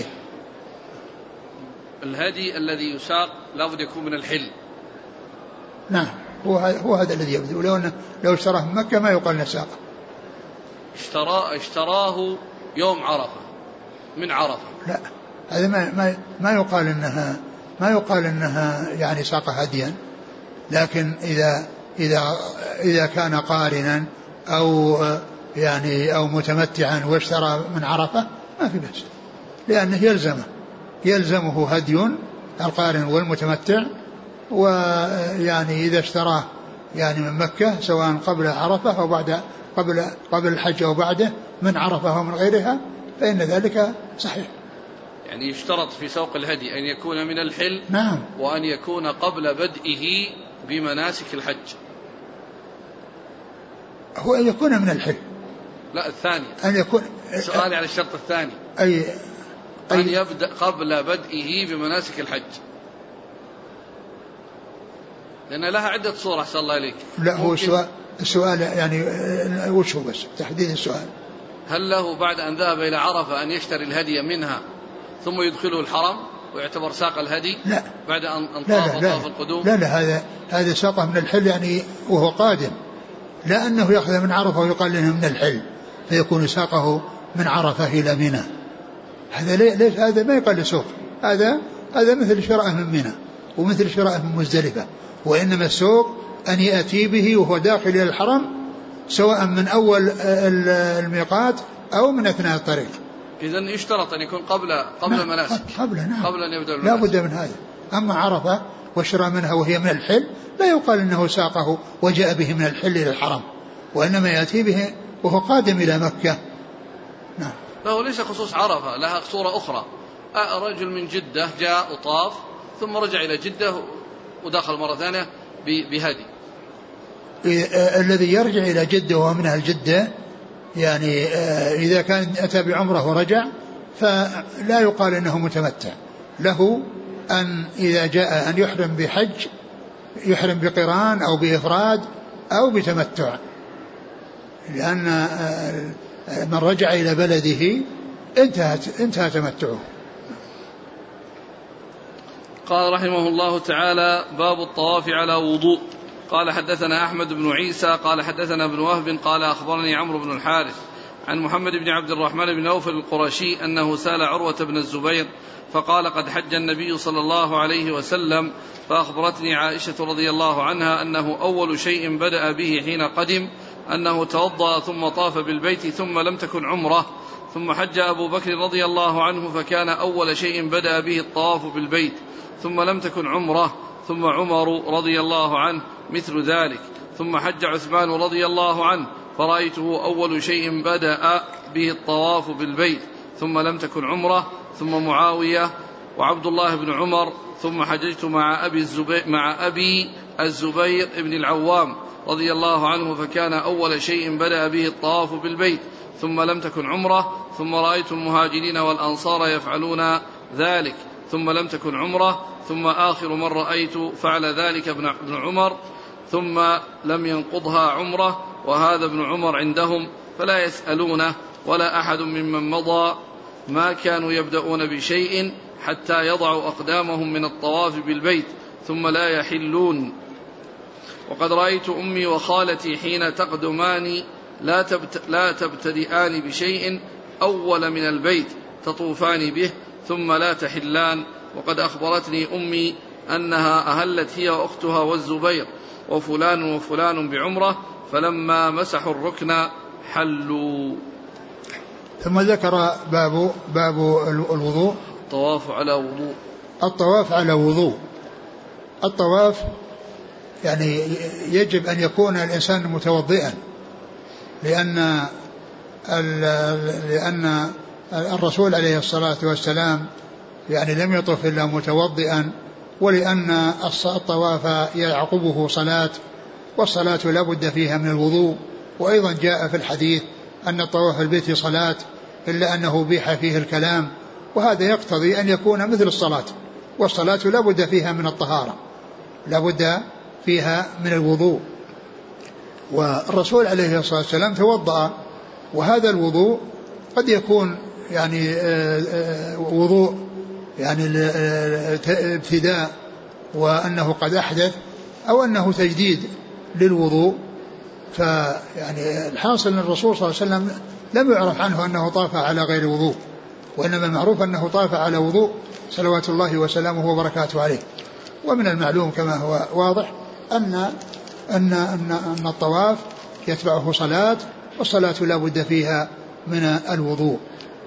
الهدي الذي يساق لابد يكون من الحل. نعم هو, هو هذا الذي يبدو، لو, لو اشتراه من مكة ما يقال نساق. اشتراه, اشتراه يوم عرفة من عرفة، لا هذا ما, ما, ما يقال إنها ما يقال إنها يعني ساق هديا، لكن إذا إذا إذا كان قارنا أو يعني أو متمتعا واشترى من عرفة ما في بأس، لأنه يلزمه يلزمه هدي القارن والمتمتع. ويعني إذا اشتراه يعني من مكة سواء قبل عرفة أو بعد قبل قبل الحج أو بعده من عرفة أو من غيرها فإن ذلك صحيح. يعني يشترط في سوق الهدي أن يكون من الحل، نعم، وأن يكون قبل بدئه بمناسك الحج. هو أن يكون من الحل، لا الثاني أن يكون سؤالي على الشرط الثاني أي, أي أن يبدأ قبل بدئه بمناسك الحج، لأن لها عدة صور أحسن الله إليك. لا هو السؤال, السؤال يعني وش هو بس تحديد السؤال، هل له بعد أن ذهب إلى عرفة أن يشتري الهدي منها ثم يدخله الحرم ويعتبر ساق الهدي؟ لا بعد أن لا طاف طواف القدوم. لا لا هذا هذا ساقه من الحل يعني وهو قادم، لا أنه يأخذ من عرفة ويقال له من الحل فيكون ساقه من عرفة إلى منى. هذا ليش هذا ما يقال لسوق، هذا هذا مثل شراءه من منى ومثل شراءه من مزدلفة، وإنما السوق أن يأتي به وهو داخل إلى الحرم سواء من أول الميقات أو من أثناء الطريق. إذن يشترط أن يكون قبل قبل المناسك، قبل نعم قبل أن يبدأ لا بد من هذا. أما عرفة وشرى منها وهي من الحل لا يقال إنه ساقه وجاء به من الحل إلى الحرم، وإنما يأتي به وهو قادم إلى مكة. نعم. له ليس خصوص عرفة، لها صورة أخرى، رجل من جدة جاء وطاف ثم رجع إلى جدة ودخل مرة ثانية بهدي. الذي يرجع إلى جدة ومن أهل جدة يعني إذا كان أتى بعمره ورجع فلا يقال إنه متمتع، له أن إذا جاء أن يحرم بحج يحرم بقران أو بإفراد أو بتمتع، لأن من رجع إلى بلده انتهت انتهى تمتعه. قال رحمه الله تعالى: باب الطواف على وضوء. قال حدثنا أحمد بن عيسى قال حدثنا ابن وهب قال أخبرني عمرو بن الحارث عن محمد بن عبد الرحمن بن أوف القرشي أنه سأل عروة بن الزبير فقال قد حج النبي صلى الله عليه وسلم فأخبرتني عائشة رضي الله عنها أنه أول شيء بدأ به حين قدم أنه توضأ ثم طاف بالبيت ثم لم تكن عمره، ثم حج أبو بكر رضي الله عنه فكان أول شيء بدأ به الطواف بالبيت ثم لم تكن عمره، ثم عمر رضي الله عنه مثل ذلك، ثم حج عثمان رضي الله عنه فرأيته أول شيء بدأ به الطواف بالبيت ثم لم تكن عمره، ثم معاوية وعبد الله بن عمر، ثم حججت مع أبي الزبير, مع أبي الزبير بن العوام رضي الله عنه فكان أول شيء بدأ به الطواف بالبيت ثم لم تكن عمره، ثم رأيت المهاجرين والأنصار يفعلون ذلك ثم لم تكن عمره، ثم آخر من رأيت فعل ذلك ابن عمر ثم لم ينقضها عمره، وهذا ابن عمر عندهم فلا يسألونه ولا أحد ممن مضى ما كانوا يبدأون بشيء حتى يضعوا أقدامهم من الطواف بالبيت ثم لا يحلون. وقد رأيت أمي وخالتي حين تقدمان لا, تبت لا تبتدئان بشيء أول من البيت تطوفان به ثم لا تحلان، وقد أخبرتني أمي أنها أهلت هي وأختها والزبير وفلان وفلان بعمرة فلما مسحوا الركن حلوا. ثم ذكر باب, باب الوضوء. الطواف على وضوء. الطواف على وضوء. الطواف يعني يجب أن يكون الإنسان متوضئا، لأن لأن الرسول عليه الصلاة والسلام يعني لم يطف إلا متوضئا، ولأن الطواف يعقبه صلاة، والصلاة لا بد فيها من الوضوء. وأيضا جاء في الحديث أن الطواف البيت صلاة إلا أنه بيح فيه الكلام، وهذا يقتضي أن يكون مثل الصلاة، والصلاة لا بد فيها من الطهارة، لا بد فيها من الوضوء. والرسول عليه الصلاة والسلام توضأ، وهذا الوضوء قد يكون يعني وضوء يعني ابتداء وأنه قد أحدث، أو أنه تجديد للوضوء. فيعني الحاصل أن الرسول صلى الله عليه وسلم لم يعرف عنه أنه طاف على غير وضوء، وإنما المعروف أنه طاف على وضوء صلوات الله وسلامه وبركاته عليه. ومن المعلوم كما هو واضح أن أن أن, أن الطواف يتبعه صلاة، والصلاة لا بد فيها من الوضوء.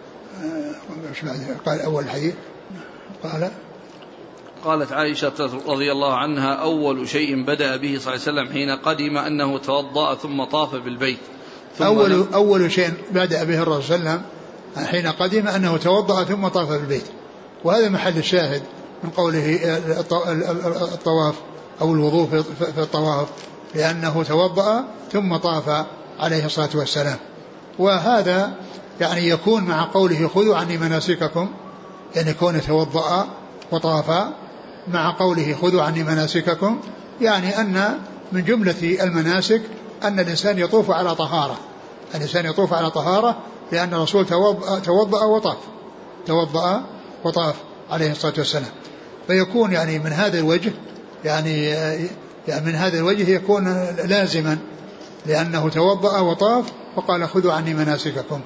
قال أول الحديث قال قالت عائشة رضي الله عنها أول شيء بدأ به صلى الله عليه وسلم حين قدم أنه توضأ ثم طاف بالبيت. ثم أول, أول شيء بدأ به الرسول صلى الله عليه وسلم حين قدم أنه توضأ ثم طاف بالبيت، وهذا محل الشاهد من قوله الطواف أو الوضوء في الطواف، لأنه توضأ ثم طاف عليه الصلاة والسلام. وهذا يعني يكون مع قوله خذوا عني مناسككم، يعني يكون توضأ وطاف، مع قوله خذوا عني مناسككم يعني أن من جملة المناسك أن الإنسان يطوف على طهارة، الإنسان يطوف على طهارة، لأن الرسول توضأ وطاف توضأ وطاف عليه الصلاة والسلام. فيكون يعني من هذا الوجه يعني, يعني من هذا الوجه يكون لازما، لأنه توضأ وطاف وقال خذوا عني مناسككم.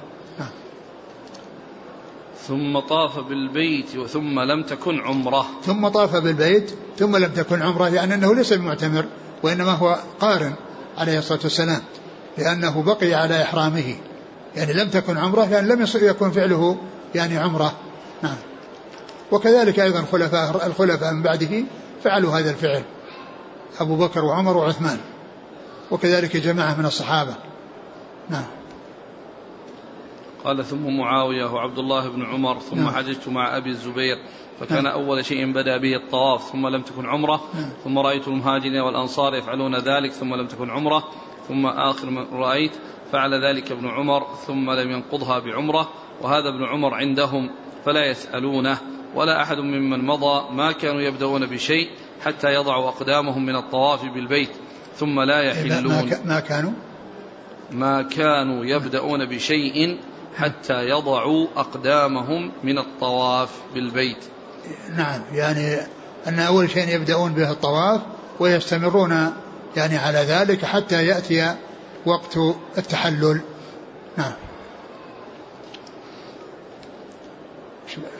ثم طاف بالبيت ثم لم تكن عمره. ثم طاف بالبيت ثم لم تكن عمره، يعني أنه ليس بمعتمر وإنما هو قارن عليه الصلاة والسلام، لأنه بقي على إحرامه، يعني لم تكن عمره يعني لم يكن فعله يعني عمره. نعم. وكذلك أيضا خلفاء الخلفاء من بعده فعلوا هذا الفعل، أبو بكر وعمر وعثمان، وكذلك جماعة من الصحابة. نعم. قال ثم معاوية وعبد الله بن عمر ثم نعم. حججت مع أبي الزبير فكان نعم. أول شيء بدأ به الطواف ثم لم تكن عمره، نعم. ثم رأيت المهاجرين والأنصار يفعلون ذلك ثم لم تكن عمره، ثم آخر من رأيت فعل ذلك ابن عمر ثم لم ينقضها بعمره، وهذا ابن عمر عندهم فلا يسألونه ولا أحد ممن مضى ما كانوا يبدأون بشيء حتى يضعوا أقدامهم من الطواف بالبيت ثم لا يحلون. ما كانوا ما كانوا يبدأون بشيء حتى يضعوا أقدامهم من الطواف بالبيت. نعم، يعني أن أول شيء يبدأون به الطواف ويستمرون يعني على ذلك حتى يأتي وقت التحلل. نعم.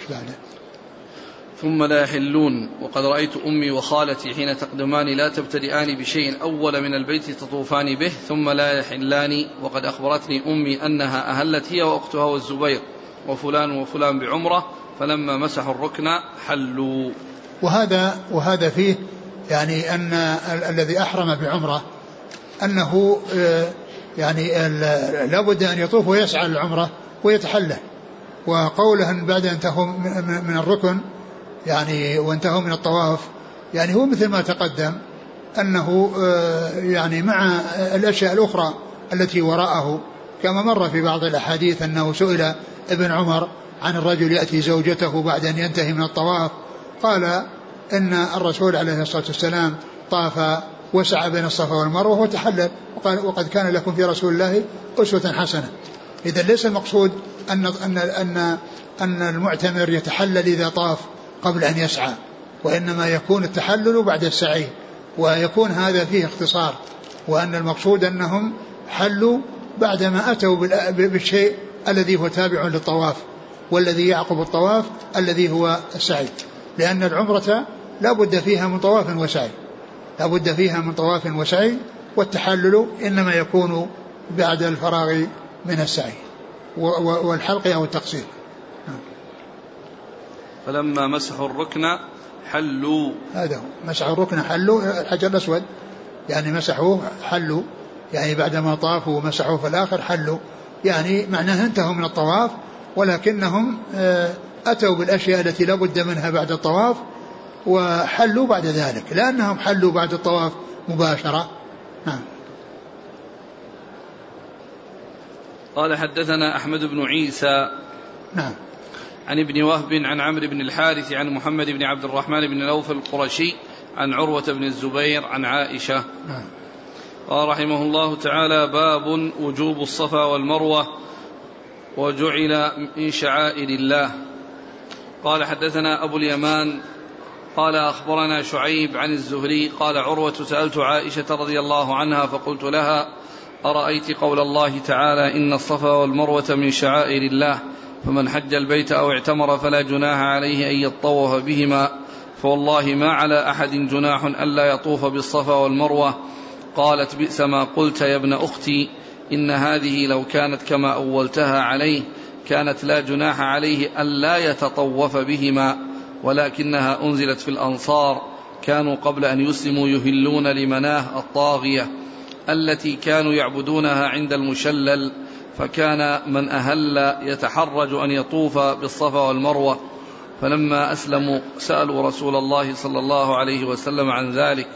بعده؟ ثم لا يحلون وقد رأيت أمي وخالتي حين تقدمان لا تبتدئان بشيء أول من البيت تطوفان به ثم لا يحلان وقد أخبرتني أمي أنها أهلت هي وأختها والزبير وفلان وفلان بعمرة فلما مسحوا الركن حلوا. وهذا وهذا فيه يعني أن الذي أحرم بعمرة أنه يعني لابد أن يطوف ويسعى العمرة ويتحلل. وقوله أن بعد أن انتهوا من الركن يعني وانتهوا من الطواف يعني هو مثل ما تقدم أنه يعني مع الأشياء الأخرى التي وراءه كما مر في بعض الأحاديث أنه سئل ابن عمر عن الرجل يأتي زوجته بعد أن ينتهي من الطواف قال إن الرسول عليه الصلاة والسلام طاف وسعى بين الصفا والمروة وتحلل وقد كان لكم في رسول الله أسوة حسنة. إذا ليس المقصود أن, أن, أن, أن المعتمر يتحلل إذا طاف قبل أن يسعى وإنما يكون التحلل بعد السعي ويكون هذا فيه اختصار وأن المقصود أنهم حلوا بعدما أتوا بالشيء الذي هو تابع للطواف والذي يعقب الطواف الذي هو السعي لأن العمرة لا بد فيها من طواف وسعي لا بد فيها من طواف وسعي والتحلل إنما يكون بعد الفراغ من السعي والحلق أو التقصير. فلما مسحوا الركن حلوا هذا هو مسحوا الركن حلوا الحجر الأسود يعني مسحوه حلوا يعني بعدما طافوا ومسحوه في الآخر حلوا يعني معناه انتهوا من الطواف ولكنهم أتوا بالأشياء التي لا بد منها بعد الطواف وحلوا بعد ذلك لأنهم حلوا بعد الطواف مباشرة. نعم. قال حدثنا أحمد بن عيسى نعم عن ابن وهب عن عمرو بن الحارث عن محمد بن عبد الرحمن بن نوفل القرشي عن عروة بن الزبير عن عائشة. نعم. قال رحمه الله تعالى باب وجوب الصفا والمروة وجعل من شعائر الله. قال حدثنا أبو اليمان قال أخبرنا شعيب عن الزهري قال عروة سألت عائشة رضي الله عنها فقلت لها أرأيت قول الله تعالى إن الصفا والمروة من شعائر الله فمن حج البيت أو اعتمر فلا جناح عليه أن يطوف بهما فوالله ما على أحد جناح ألا يطوف بالصفا والمروة. قالت بئس ما قلت يا ابن أختي إن هذه لو كانت كما أولتها عليه كانت لا جناح عليه ألا يتطوف بهما ولكنها أنزلت في الأنصار كانوا قبل أن يسلموا يهلون لمناه الطاغية التي كانوا يعبدونها عند المشلل فكان من أهل يتحرج أن يطوف بالصفا والمروة فلما أسلموا سألوا رسول الله صلى الله عليه وسلم عن ذلك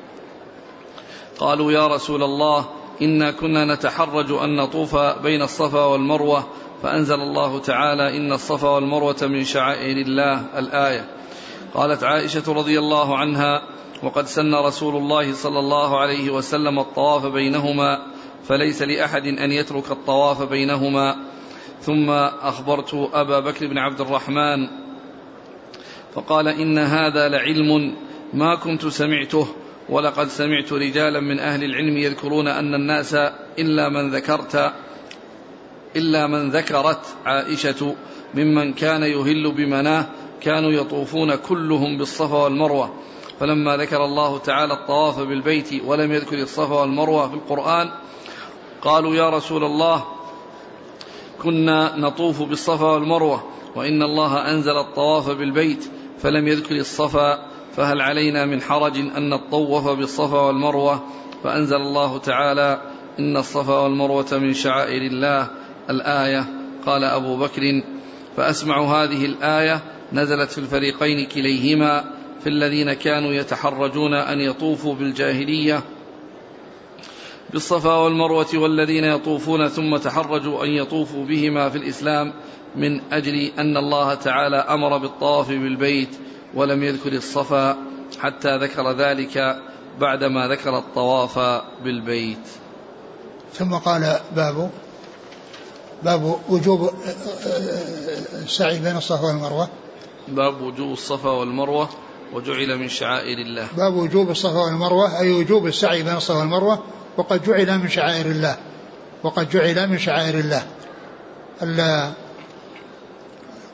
قالوا يا رسول الله إنا كنا نتحرج أن نطوف بين الصفا والمروة فأنزل الله تعالى إن الصفا والمروة من شعائر الله الآية. قالت عائشة رضي الله عنها وقد سن رسول الله صلى الله عليه وسلم الطواف بينهما فليس لأحد أن يترك الطواف بينهما. ثم أخبرت أبا بكر بن عبد الرحمن فقال إن هذا لعلم ما كنت سمعته ولقد سمعت رجالا من أهل العلم يذكرون أن الناس إلا من ذكرت إلا من ذكرت عائشة ممن كان يهل بمناه كانوا يطوفون كلهم بالصفا والمروة فلما ذكر الله تعالى الطواف بالبيت ولم يذكر الصفا والمروة في القرآن قالوا يا رسول الله كنا نطوف بالصفا والمروة وإن الله أنزل الطواف بالبيت فلم يذكر الصفا فهل علينا من حرج أن نطوف بالصفا والمروة فأنزل الله تعالى إن الصفا والمروة من شعائر الله الآية. قال أبو بكر فأسمع هذه الآية نزلت في الفريقين كليهما في الذين كانوا يتحرجون أن يطوفوا بالجاهلية بالصفا والمروة والذين يطوفون ثم تحرجوا أن يطوفوا بهما في الإسلام من أجل أن الله تعالى أمر بالطواف بالبيت ولم يذكر الصفا حتى ذكر ذلك بعدما ذكر الطواف بالبيت. ثم قال باب باب وجوب السعي بين الصفا والمروة باب وجوب الصفا والمروة وجعل من شعائر الله. باب وجوب الصفا والمروة أي وجوب السعي بين الصفا والمروة وقد جعل من شعائر الله وقد جعل من شعائر الله.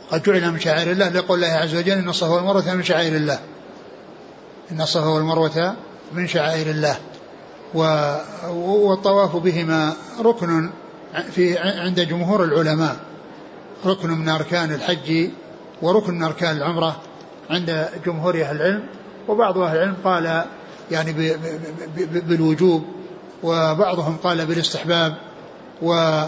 قد جعل من شعائر الله لقول الله عز وجل إن الصفا والمروة من شعائر الله، إن الصفا والمروة من شعائر الله. والطواف بهما ركن في عند جمهور العلماء، ركن من أركان الحج وركن من أركان العمرة عند جمهور أهل العلم. وبعض أهل العلم قال يعني بالوجوب، وبعضهم قال بالاستحباب. و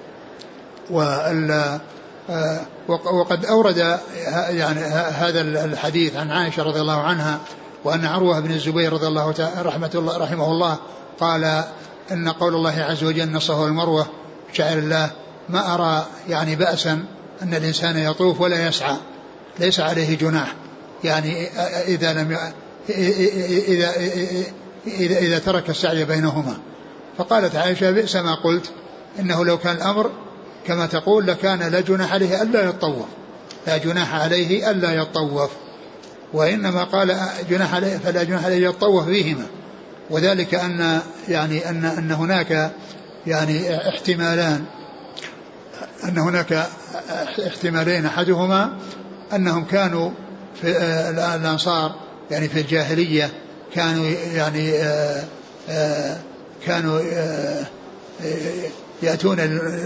وقد أورد يعني هذا الحديث عن عائشة رضي الله عنها، وأن عروة بن الزبير رضي الله رحمة الله رحمه الله قال إن قول الله عز وجل إن الصفا والمروة شعائر الله ما أرى يعني بأسا أن الإنسان يطوف ولا يسعى، ليس عليه جناح، يعني إذا لم إذا إذا, إذا ترك السعي بينهما. فقالت عائشة بئس ما قلت، إنه لو كان الأمر كما تقول لكان لا جناح عليه ألا يطوف، لا جناح عليه ألا يطوف، وإنما قال جناح عليه فلا جناح عليه يطوف بهما، وذلك أن يعني أن أن هناك يعني احتمالان، أن هناك احتمالين، أحدهما أنهم كانوا في الأنصار يعني في الجاهلية كانوا يعني آآ آآ كانوا آآ يأتون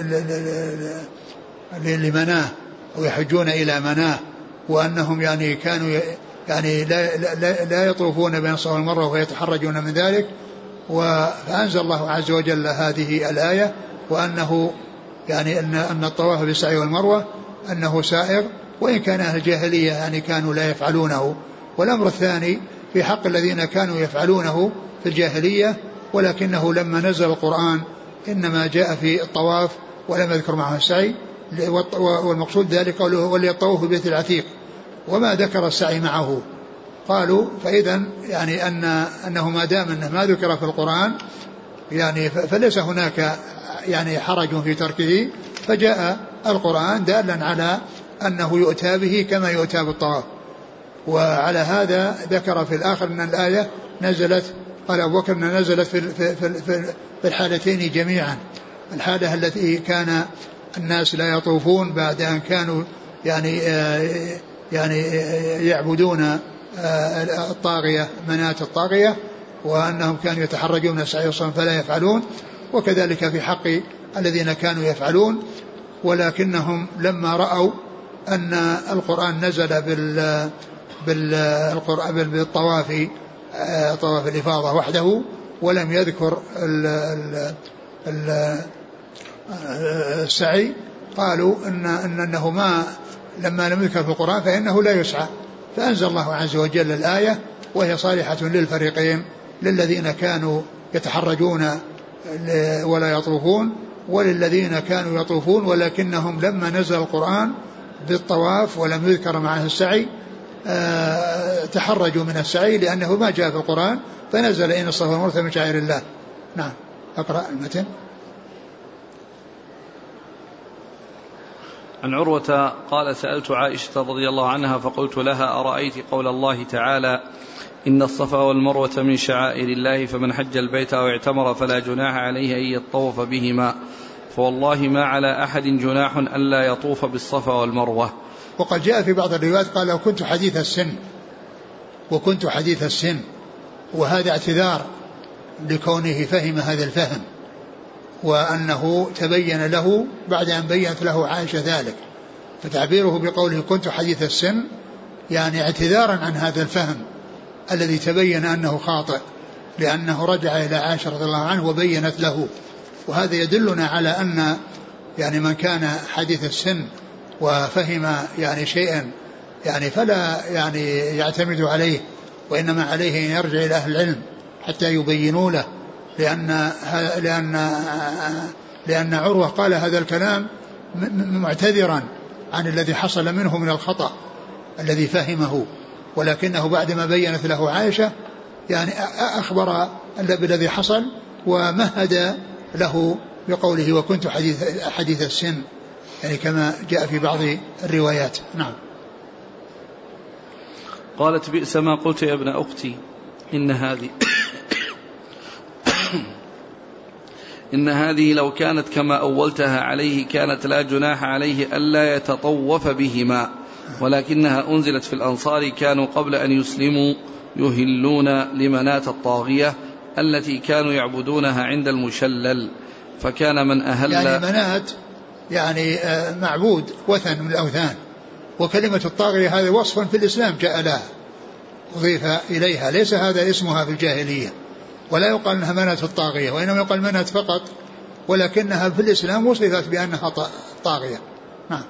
لمناه ويحجون إلى مناه، وأنهم يعني كانوا يعني لا, لا, لا يطوفون بين الصفا والمروة ويتحرجون من ذلك. فأنزل الله عز وجل هذه الآية، وأنه يعني أن, أن الطواف بالسعي والمروة أنه سائغ، وإن كان أهل الجاهلية يعني كانوا لا يفعلونه. والأمر الثاني في حق الذين كانوا يفعلونه في الجاهلية، ولكنه لما نزل القرآن إنما جاء في الطواف ولم يذكر معه السعي، والمقصود ذلك قوله وليطوف ببيت العتيق وما ذكر السعي معه. قالوا فإذا يعني أن أنه ما دام أنه ما ذكر في القرآن يعني فليس هناك يعني حرج في تركه، فجاء القرآن دالا على أنه يؤتى به كما يؤتى بالطواف. وعلى هذا ذكر في الآخر أن الآية نزلت، قال أبو بكر نزلت في, في, في, في الحالتين جميعا، الحالة التي كان الناس لا يطوفون بعد أن كانوا يعني يعني يعبدون الطاغية مناة الطاغية، وأنهم كانوا يتحرجون السعي فلا يفعلون، وكذلك في حق الذين كانوا يفعلون، ولكنهم لما رأوا أن القرآن نزل بال بالقرآن بالطواف طواف الإفاضة وحده ولم يذكر ال ال ال السعي، قالوا إن أنه ما لما لم يذكر في القرآن فإنه لا يسعى. فأنزل الله عز وجل الآية وهي صالحة للفريقين، للذين كانوا يتحرجون ولا يطوفون، وللذين كانوا يطوفون ولكنهم لما نزل القرآن بالطواف ولم يذكر معه السعي تحرجوا من السعي لأنه ما جاء في القرآن، فنزل إن الصفا والمروة من شعائر الله. نعم، أقرأ المتن. عن عروة قال سألت عائشة رضي الله عنها فقلت لها أرأيت قول الله تعالى إن الصفا والمروة من شعائر الله فمن حج البيت أو اعتمر فلا جناح عليه أن يطوف بهما، فوالله ما على أحد جناح ألا يطوف بالصفا والمروة. وقد جاء في بعض الروايات قال لو كنت حديث السن وكنت حديث السن، وهذا اعتذار لكونه فهم هذا الفهم، وأنه تبين له بعد أن بينت له عائشة ذلك، فتعبيره بقوله كنت حديث السن يعني اعتذارا عن هذا الفهم الذي تبين أنه خاطئ، لأنه رجع إلى عائشة رضي الله عنه وبينت له. وهذا يدلنا على أن يعني من كان حديث السن وفهم يعني شيئا يعني فلا يعني يعتمد عليه، وإنما عليه أن يرجع إلى أهل العلم حتى يبينوا له، لأن لأن لأن عروة قال هذا الكلام معتذرا عن الذي حصل منه من الخطأ الذي فهمه، ولكنه بعدما بينت له عائشة يعني أخبر بالذي حصل ومهد له بقوله وكنت حديث, حديث السن، يعني كما جاء في بعض الروايات. نعم. قالت بئس ما قلت يا ابن أختي إن هذه إن هذه لو كانت كما أولتها عليه كانت لا جناح عليه ألا يتطوف بهما، ولكنها أنزلت في الأنصار كانوا قبل أن يسلموا يهلون لمناة الطاغية التي كانوا يعبدونها عند المشلل، فكان من أهل يعني مناة يعني معبود وثن من الأوثان، وكلمة الطاغية هذا وصف في الإسلام جاء لها أضيف إليها، ليس هذا اسمها في الجاهلية، ولا يقال أنها مناة الطاغية، وإنما يقال مناة فقط، ولكنها في الإسلام وصفت بأنها طاغية. نعم.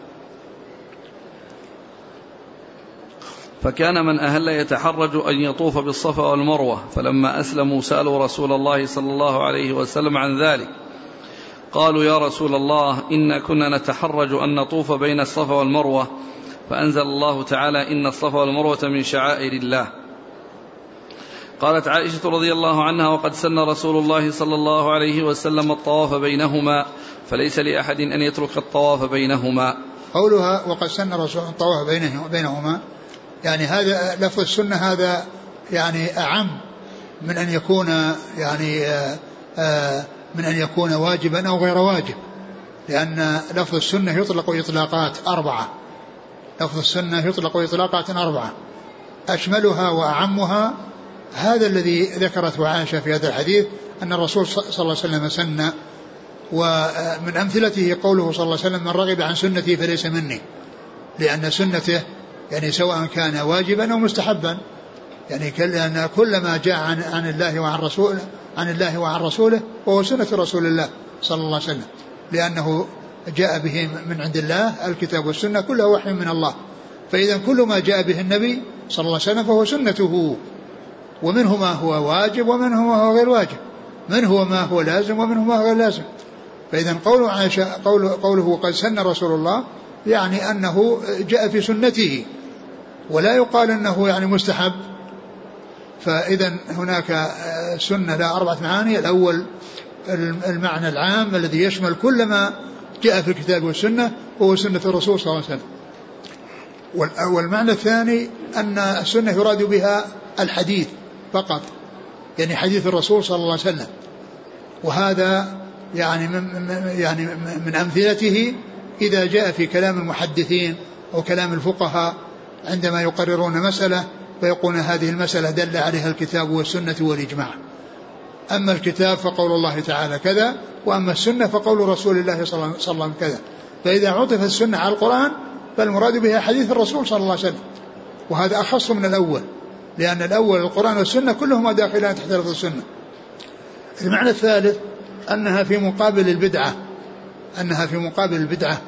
فكان من أهل يتحرج أن يطوف بالصفا والمروة، فلما أسلموا سألوا رسول الله صلى الله عليه وسلم عن ذلك، قالوا يا رسول الله إنا كنا نتحرج أن نطوف بين الصفا والمروة، فأنزل الله تعالى إن الصفا والمروة من شعائر الله. قالت عائشة رضي الله عنها وقد سن رسول الله صلى الله عليه وسلم الطواف بينهما، فليس لأحد أن يترك الطواف بينهما. قولها وقد سن رسول الطواف بينهما يعني هذا لفظ السنة هذا يعني أعم من أن يكون يعني آآ آآ من أن يكون واجبا أو غير واجب، لأن لفظ السنة يطلق إطلاقات أربعة، لفظ السنة يطلق إطلاقات أربعة أشملها وأعمها هذا الذي ذكرته عائشة في هذا الحديث أن الرسول صلى الله عليه وسلم سن، ومن أمثلته قوله صلى الله عليه وسلم من رغب عن سنتي فليس مني، لأن سنته يعني سواء كان واجبا أو مستحبا، يعني لأن كل ما جاء عن, عن الله وعن رسوله عن الله وعن رسوله وهو سنة رسول الله صلى الله عليه وسلم، لأنه جاء به من عند الله الكتاب والسنة كلها وحي من الله، فإذا كل ما جاء به النبي صلى الله عليه وسلم فهو سنته، ومنه ما هو واجب ومنه ما هو غير واجب، منه هو ما هو لازم ومنه ما هو غير لازم. فإذا قول عائشة قوله, قوله قد سن رسول الله يعني أنه جاء في سنته، ولا يقال أنه يعني مستحب. فإذا هناك سنة لها أربعة معاني، الأول المعنى العام الذي يشمل كل ما جاء في الكتاب والسنة وهو سنة الرسول صلى الله عليه وسلم، والمعنى الثاني أن السنة يراد بها الحديث فقط، يعني حديث الرسول صلى الله عليه وسلم، وهذا يعني من, يعني من أمثلته إذا جاء في كلام المحدثين أو كلام الفقهاء عندما يقررون مسألة ويقولون هذه المسألة دل عليها الكتاب والسنة والإجماع، أما الكتاب فقول الله تعالى كذا، وأما السنة فقول رسول الله صلى الله عليه وسلم كذا، فإذا عطف السنة على القرآن فالمراد بها حديث الرسول صلى الله عليه وسلم، وهذا أخص من الأول، لأن الأول القرآن والسنة كلهما داخلان تحت لفظ السنة. المعنى الثالث أنها في مقابل البدعة، أنها في مقابل البدعة،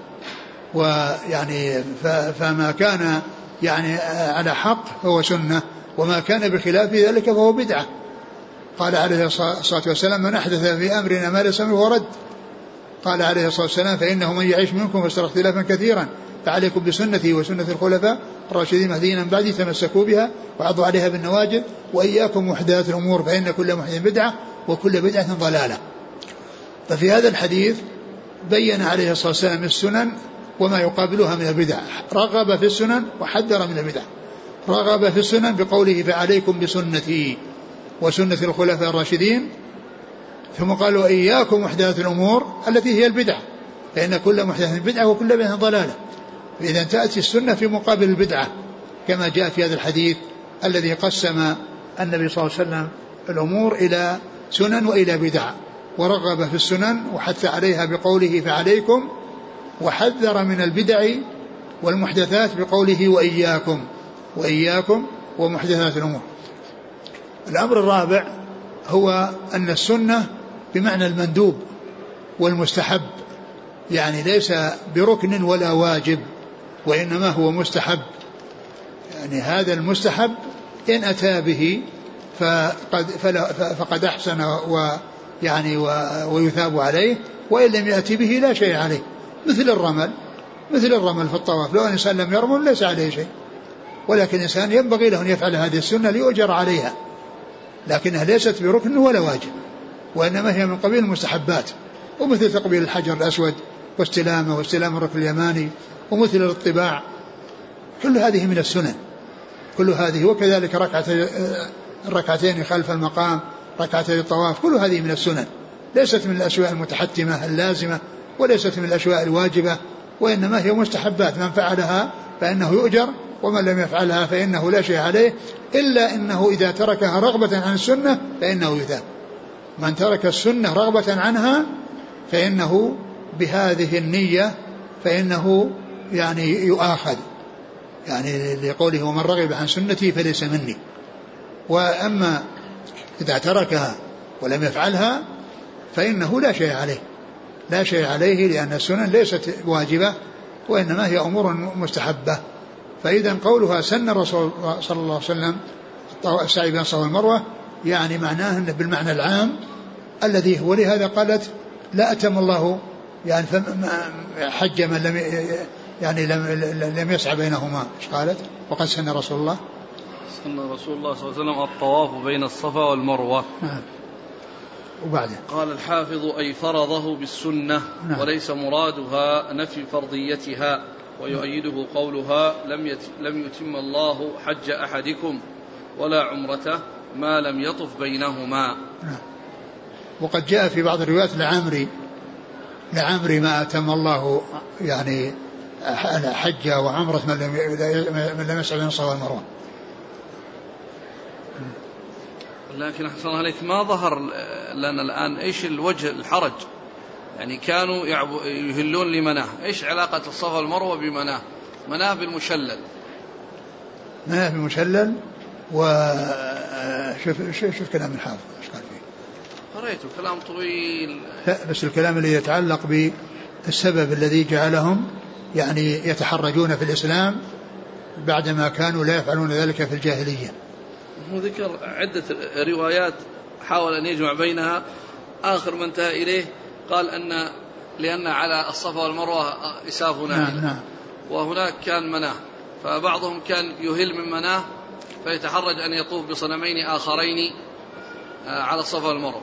ويعني فما كان يعني على حق فهو سنة، وما كان بخلاف ذلك فهو بدعة. قال عليه الصلاة والسلام من أحدث في أمرنا ما ليس منه رد. قال عليه الصلاة والسلام فإنه من يعيش منكم فسيرى اختلافا كثيرا فعليكم بسنتي وسنة الخلفاء الراشدين المهديين من بعدي تمسكوا بها وعضوا عليها بالنواجذ وإياكم محدثات الأمور فإن كل محدث بدعة وكل بدعة ضلالة. ففي هذا الحديث بين عليه الصلاة والسلام السنن وما يقابلها من البدع، رغب في السنن وحذر من البدع. رغب في السنن بقوله فعليكم بسنتي وسنة الخلفاء الراشدين، ثم قالوا إياكم محدثات الأمور التي هي البدع فإن كل محدث بدعة وكل بدعة ضلالة. فإذا تأتي السنة في مقابل البدعة كما جاء في هذا الحديث الذي قسم النبي صلى الله عليه وسلم الأمور إلى سنن وإلى بدع، ورغب في السنن وحث عليها بقوله فعليكم، وحذر من البدع والمحدثات بقوله وإياكم وإياكم ومحدثات الأمور. الأمر الرابع هو أن السنة بمعنى المندوب والمستحب، يعني ليس بركن ولا واجب وإنما هو مستحب، يعني هذا المستحب إن أتى به فقد, فقد أحسن ويعني ويثاب عليه، وإن لم يأتي به لا شيء عليه، مثل الرمل مثل الرمل في الطواف، لو إنسان لم يرمل ليس عليه شيء، ولكن إنسان ينبغي له أن يفعل هذه السنة ليؤجر عليها، لكنها ليست بركن ولا واجب وإنما هي من قبيل المستحبات، ومثل تقبيل الحجر الأسود واستلامه واستلام الركن اليماني ومثل الاطباع، كل هذه من السنن، كل هذه، وكذلك ركعتين خلف المقام، ركعتين الطواف، كل هذه من السنن. ليست من الأشياء المتحتمة اللازمة وليست من الأشياء الواجبة، وإنما هي مستحبات، من فعلها فإنه يؤجر ومن لم يفعلها فإنه لا شيء عليه، إلا إنه إذا تركها رغبة عن السنة فإنه يثاب. من ترك السنة رغبة عنها فإنه بهذه النية فإنه يعني يؤاخذ، يعني لقوله ومن رغب عن سنتي فليس مني. وأما إذا تركها ولم يفعلها فإنه لا شيء عليه، لا شيء عليه لأن السنن ليست واجبة وإنما هي أمور مستحبة. فإذا قولها سن الرسول صلى الله عليه وسلم السعي بين الصفا والمروة يعني معناه أنه بالمعنى العام الذي هو، لهذا قالت لا أتم الله يعني حج من لم يعني لم, لم يسعى بينهما. ايش قالت؟ وقد سن رسول الله سن رسول الله صلى الله عليه وسلم الطواف بين الصفا والمروة. نعم. وبعده قال الحافظ أي فرضه بالسنة. نعم. وليس مرادها نفي فرضيتها، ويؤيده قولها لم لم يتم الله حج أحدكم ولا عمرته ما لم يطف بينهما. نعم. وقد جاء في بعض الروايات لعمري لعمري ما أتم الله يعني حج وعمرة من لم من لم يسعى بين الصفا والمروة. لكن أحسن عليك ما ظهر لنا الآن إيش الوجه الحرج، يعني كانوا يهلون لمناه، إيش علاقة الصفا والمروة بمناه؟ مناه بالمشلل، مناه بالمشلل. وشوف شوف كلام الحافظ ايش قال فيه، قريته كلام طويل. لا بس الكلام اللي يتعلق بالسبب الذي جعلهم يعني يتحرجون في الإسلام بعدما كانوا لا يفعلون ذلك في الجاهلية. هو ذكر عدة روايات حاول أن يجمع بينها، آخر ما انتهى إليه قال أن لأن على الصفا والمروة إساف ناهل. نعم نعم. وهناك كان مناه، فبعضهم كان يهل من مناه فيتحرج أن يطوف بصنمين آخرين على الصفا والمروة.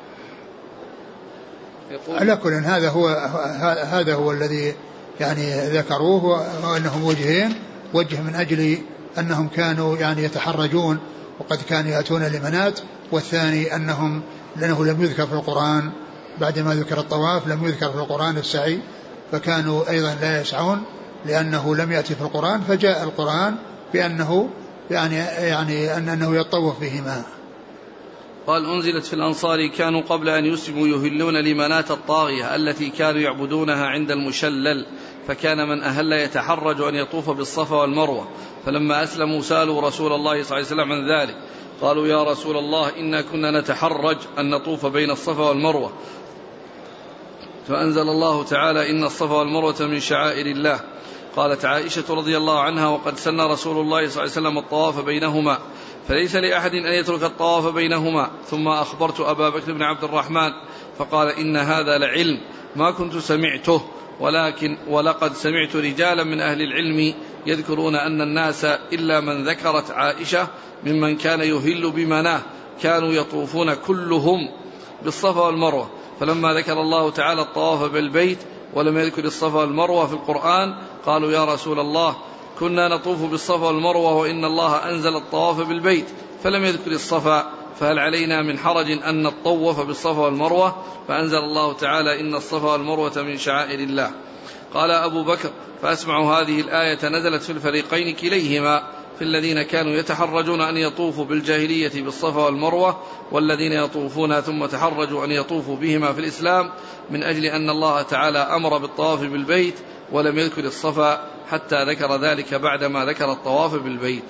على كل هذا هو هذا هو الذي يعني ذكروه، وأنهم وجهين، وجه من أجل أنهم كانوا يعني يتحرجون وقد كانوا يأتون لمنات، والثاني أنهم لأنه لم يذكر في القرآن بعدما ذكر الطواف لم يذكر في القرآن السعي، فكانوا أيضا لا يسعون لأنه لم يأتي في القرآن، فجاء القرآن بأنه يعني يعني أنه يطوف بهما. قال أنزلت في الأنصار كانوا قبل أن يسلموا يهلون لمنات الطاغية التي كانوا يعبدونها عند المشلل، فكان من أهل يتحرج أن يطوف بالصفا والمروة، فلما أسلموا سألوا رسول الله صلى الله عليه وسلم عن ذلك، قالوا يا رسول الله إنا كنا نتحرج أن نطوف بين الصفا والمروة، فأنزل الله تعالى إن الصفا والمروة من شعائر الله. قالت عائشة رضي الله عنها وقد سن رسول الله صلى الله عليه وسلم الطواف بينهما، فليس لأحد أن يترك الطواف بينهما. ثم أخبرت أبا بكر بن عبد الرحمن فقال إن هذا لعلم ما كنت سمعته، ولكن ولقد سمعت رجالا من أهل العلم يذكرون أن الناس إلا من ذكرت عائشة ممن كان يهل بمناه كانوا يطوفون كلهم بالصفا والمروة، فلما ذكر الله تعالى الطواف بالبيت ولم يذكر الصفا والمروة في القرآن قالوا يا رسول الله كنا نطوف بالصفا والمروة وإن الله أنزل الطواف بالبيت فلم يذكر الصفا، فهل علينا من حرج أن نطوف بالصفا والمروة؟ فأنزل الله تعالى إن الصفا والمروة من شعائر الله. قال أبو بكر فأسمع هذه الآية نزلت في الفريقين كليهما، في الذين كانوا يتحرجون أن يطوفوا بالجاهلية بالصفا والمروة، والذين يطوفون ثم تحرجوا أن يطوفوا بهما في الإسلام، من أجل أن الله تعالى أمر بالطواف بالبيت ولم يذكر الصفا حتى ذكر ذلك بعدما ذكر الطواف بالبيت.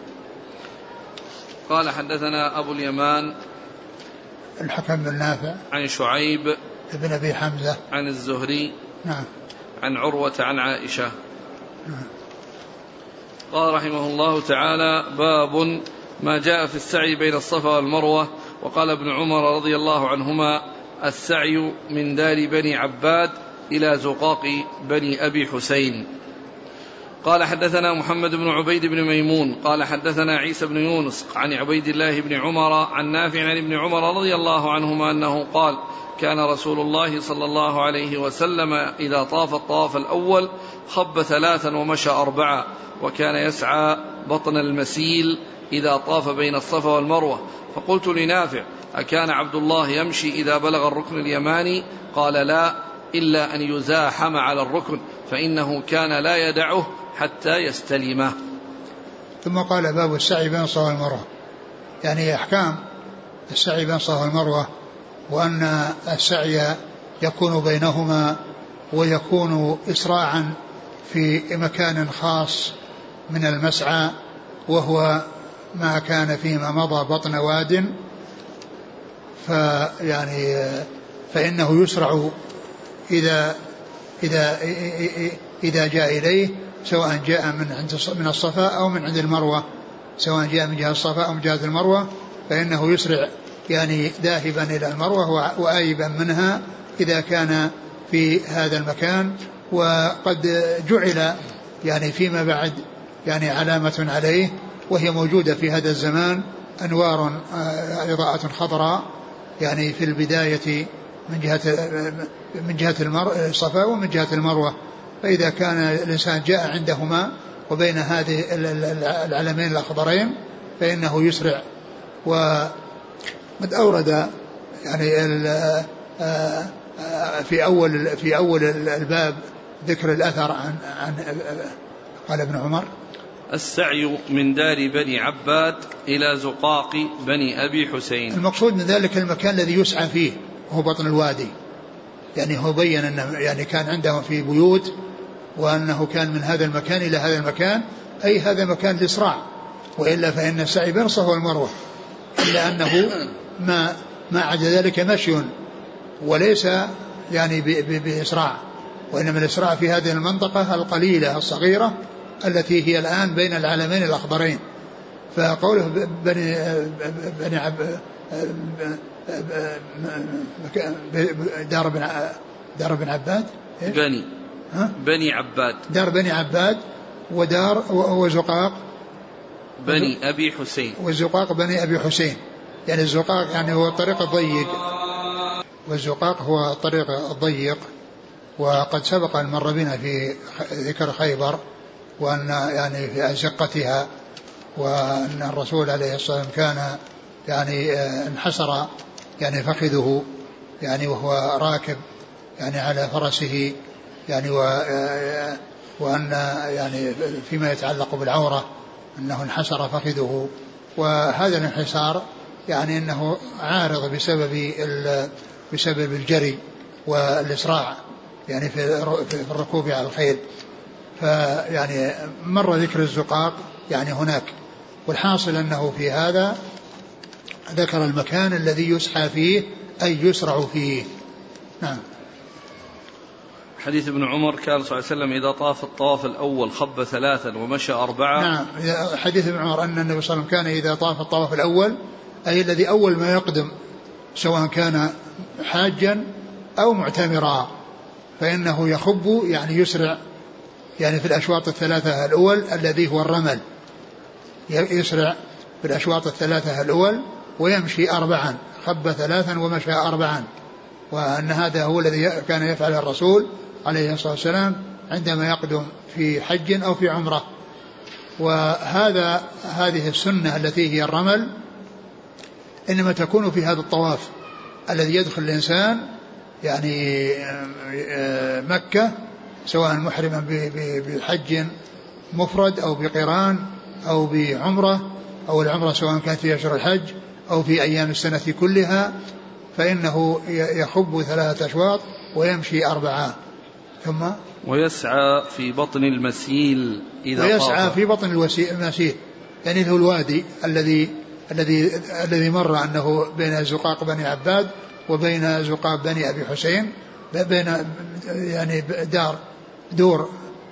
قال حدثنا أبو اليمان الحكم بن نافع عن شعيب ابن أبي حمزة عن الزهري نعم عن عروة عن عائشة. نعم. قال رحمه الله تعالى باب ما جاء في السعي بين الصفا والمروة. وقال ابن عمر رضي الله عنهما السعي من دار بني عباد إلى زقاق بني أبي حسين. قال حدثنا محمد بن عبيد بن ميمون قال حدثنا عيسى بن يونس عن عبيد الله بن عمر عن نافع عن ابن عمر رضي الله عنهما أنه قال كان رسول الله صلى الله عليه وسلم إذا طاف الطواف الأول خب ثلاثا ومشى أربعا، وكان يسعى بطن المسيل إذا طاف بين الصفا والمروة. فقلت لنافع أكان عبد الله يمشي إذا بلغ الركن اليماني؟ قال لا، إلا أن يزاحم على الركن فإنه كان لا يدعه حتى يستلمه. ثم قال باب السعي بين الصفا والمروة، يعني أحكام السعي بين الصفا والمروة، وأن السعي يكون بينهما ويكون إسراعا في مكان خاص من المسعى، وهو ما كان فيما مضى بطن واد، فيعني فإنه يسرع إذا إذا إذا جاء إليه، سواء جاء من عند من الصفا أو من عند المروة، سواء جاء من جهة الصفا أو من جهة المروة، فإنه يسرع يعني ذاهبا إلى المروة وآيبا منها إذا كان في هذا المكان. وقد جعل يعني فيما بعد يعني علامة عليه، وهي موجودة في هذا الزمان، أنوار إضاءة خضراء يعني في البداية من جهة من جهة الصفا ومن جهة المروة، فإذا كان الإنسان جاء عندهما وبين هذه العلمين الأخضرين فإنه يسرع. وقد أورد يعني في أول في أول الباب ذكر الأثر عن عن قال ابن عمر: السعي من دار بني عباد إلى زقاق بني أبي حسين. المقصود من ذلك المكان الذي يسعى فيه هو بطن الوادي، يعني هو بين أنه يعني كان عندهم في بيوت، وأنه كان من هذا المكان إلى هذا المكان، أي هذا مكان الإسراع، وإلا فإن السعي بين الصفا والمروة، إلا أنه ما ما عدا ذلك مشي وليس يعني بإسراع، وإنما الإسراع في هذه المنطقة القليلة الصغيرة التي هي الآن بين العلمين الأخضرين. فقوله بني بني عب دار بن دار بن عباد بني ها؟ بني عباد، دار بني عباد، ودار وزقاق بني أبي حسين، والزقاق بني أبي حسين، يعني الزقاق يعني هو الطريق الضيق، والزقاق هو الطريق الضيق. وقد سبق أن مر بنا في ذكر خيبر، وأن يعني في أزقتها، وأن الرسول عليه الصلاة والسلام كان يعني انحسر يعني فخذه يعني وهو راكب يعني على فرسه، يعني وأن يعني فيما يتعلق بالعورة أنه انحسر فخذه، وهذا الانحسار يعني أنه عارض بسبب بسبب الجري والإسراع يعني في الركوب على الخيل. فيعني مر ذكر الزقاق يعني هناك، والحاصل أنه في هذا ذكر المكان الذي يسعى فيه أي يسرع فيه. نعم. حديث ابن عمر كان صلى الله عليه وسلم إذا طاف الطواف الأول خب ثلاثا ومشى أربعة. نعم، حديث ابن عمر أن النبي صلى الله عليه وسلم كان إذا طاف الطواف الأول، أي الذي أول ما يقدم سواء كان حاجا أو معتمرا، فإنه يخب يعني يسرع يعني في الأشواط الثلاثة الأول الذي هو الرمل، يسرع في الأشواط الثلاثة الأول ويمشي أربعا، خب ثلاثا ومشى أربعا. وأن هذا هو الذي كان يفعله الرسول عليه الصلاة والسلام عندما يقدم في حج أو في عمرة. وهذا هذه السنة التي هي الرمل إنما تكون في هذا الطواف الذي يدخل الإنسان يعني مكة سواء محرما بحج مفرد أو بقران أو بعمرة، أو العمرة سواء كانت في أشهر الحج أو في أيام السنة كلها، فإنه يخب ثلاثة أشواط ويمشي أربعة، ثم ويسعى في بطن المسيل إذا ويسعى طاف. في بطن المسيل يعني هو الوادي الذي الذي الذي مر أنه بين زقاق بني عباد وبين زقاق بني أبي حسين، بين يعني دار دور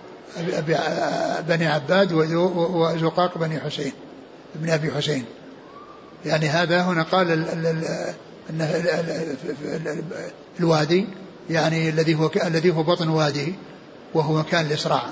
بني عباد وزقاق بني حسين بن أبي حسين. يعني هذا هنا قال أن الوادي يعني الذي هو الذي هو بطن وادي وهو مكان الإسراع.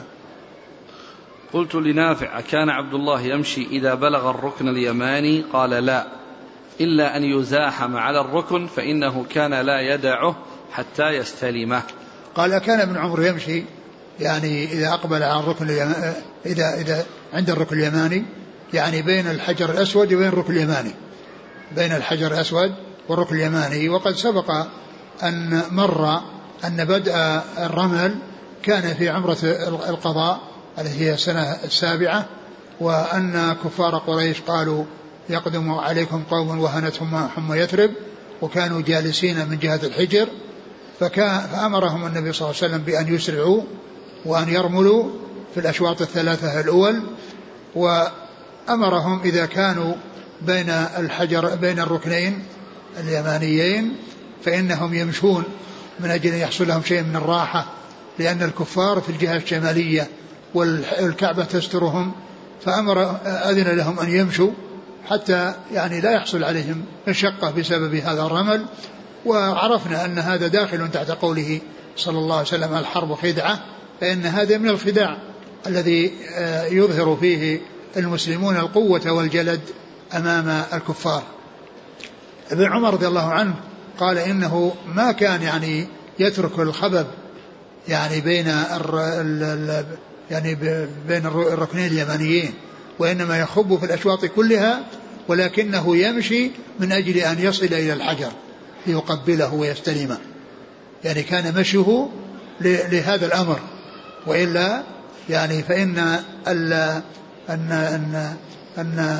قلت لنافع: كان عبد الله يمشي إذا بلغ الركن اليماني؟ قال لا، إلا أن يزاحم على الركن فإنه كان لا يدعه حتى يستلمه. قال: كان ابن عمر يمشي يعني إذا أقبل على الركن اليماني، إذا إذا عند الركن اليماني يعني بين الحجر الأسود وبين الركن اليماني، بين الحجر الأسود والركن اليماني. وقد سبق أن مر أن بدء الرمل كان في عمرة القضاء التي هي السنة السابعة، وأن كفار قريش قالوا يقدم عليكم قوم وهنتهم حمى يثرب، وكانوا جالسين من جهة الحجر، فأمرهم النبي صلى الله عليه وسلم بأن يسرعوا وأن يرملوا في الأشواط الثلاثة الأول، وأمرهم إذا كانوا بين الحجر بين الركنين اليمانيين فإنهم يمشون من أجل أن يحصل لهم شيء من الراحة، لأن الكفار في الجهة الشمالية والكعبة تسترهم، فأمر أذن لهم أن يمشوا حتى يعني لا يحصل عليهم مشقة بسبب هذا الرمل. وعرفنا أن هذا داخل تحت قوله صلى الله عليه وسلم الحرب خدعة، فإن هذا من الخداع الذي يظهر فيه المسلمون القوة والجلد أمام الكفار. ابن عمر رضي الله عنه قال إنه ما كان يعني يترك الخبب يعني بين ال يعني بين الركنين اليمانيين، وإنما يخب في الأشواط كلها، ولكنه يمشي من أجل أن يصل إلى الحجر ليقبله ويستلمه، يعني كان مشيه لهذا الأمر. وإلا يعني فإن ال أن أن أن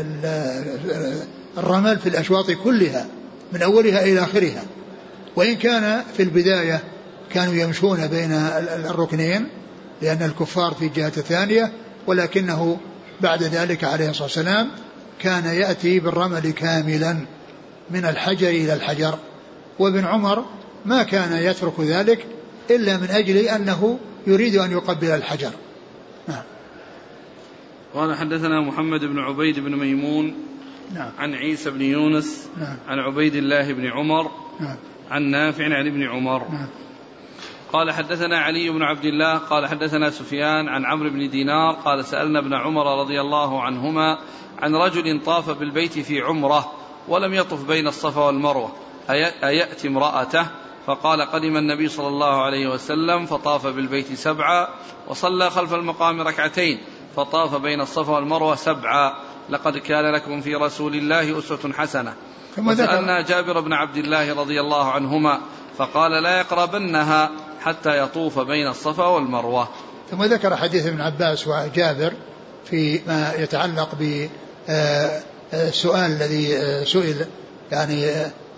الرمل في الأشواط كلها من أولها إلى آخرها، وإن كان في البداية كانوا يمشون بين الركنين لأن الكفار في الجهة الثانية، ولكنه بعد ذلك عليه الصلاة والسلام كان يأتي بالرمل كاملا من الحجر إلى الحجر. وابن عمر ما كان يترك ذلك إلا من أجل أنه يريد أن يقبل الحجر. نعم. قال حدثنا محمد بن عبيد بن ميمون نعم. عن عيسى بن يونس نعم. عن عبيد الله بن عمر نعم. عن نافع عن ابن عمر نعم. قال حدثنا علي بن عبد الله قال حدثنا سفيان عن عمرو بن دينار قال سألنا ابن عمر رضي الله عنهما عن رجل طاف بالبيت في عمره ولم يطف بين الصفا والمروة أيأتي امرأته؟ فقال قدم النبي صلى الله عليه وسلم فطاف بالبيت سبعا وصلى خلف المقام ركعتين فطاف بين الصفا والمروة سبعا لقد كان لكم في رسول الله أسوة حسنة. وسألنا جابر بن عبد الله رضي الله عنهما فقال لا يقربنها حتى يطوف بين الصفا والمروة. ثم ذكر حديث ابن عباس وجابر فيما يتعلق بالسؤال الذي سئل يعني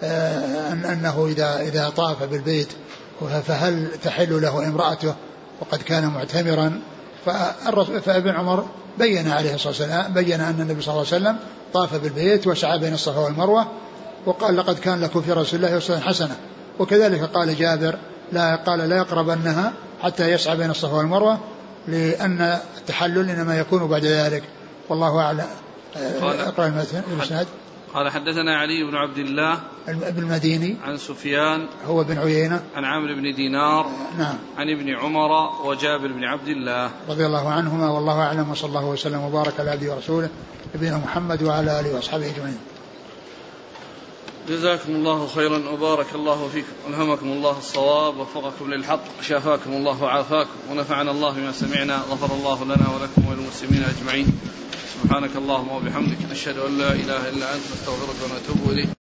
أنه إذا إذا طاف بالبيت فهل تحل له امرأته وقد كان معتمرا. فابن عمر بين عليه الصلاة والسلام بين أن النبي صلى الله عليه وسلم طاف بالبيت وسعى بين الصفا والمروة وقال لقد كان لكم في رسول الله أسوة حسنة. وكذلك قال جابر لا قال لا يقربنها حتى يسعى بين الصفا والمروة لأن التحلل إنما يكون بعد ذلك والله أعلم. اقرأ المسند. قال حدثنا علي بن عبد الله ابن المديني عن سفيان هو بن عيينة عن عمرو بن دينار نعم عن ابن عمر وجابر بن عبد الله رضي الله عنهما والله أعلم. وصلى الله وسلم وبارك على عبده ورسوله نبينا محمد وعلى آله وأصحابه أجمعين. جزاكم الله خيرا وبارك الله فيكم ألهمكم الله الصواب ووفقكم للحق شافاكم الله وعافاكم ونفعنا الله بما سمعنا غفر الله لنا ولكم وللمسلمين أجمعين. سبحانك اللهم وبحمدك نشهد أن لا إله إلا أنت نستغفرك ونتوب إليك.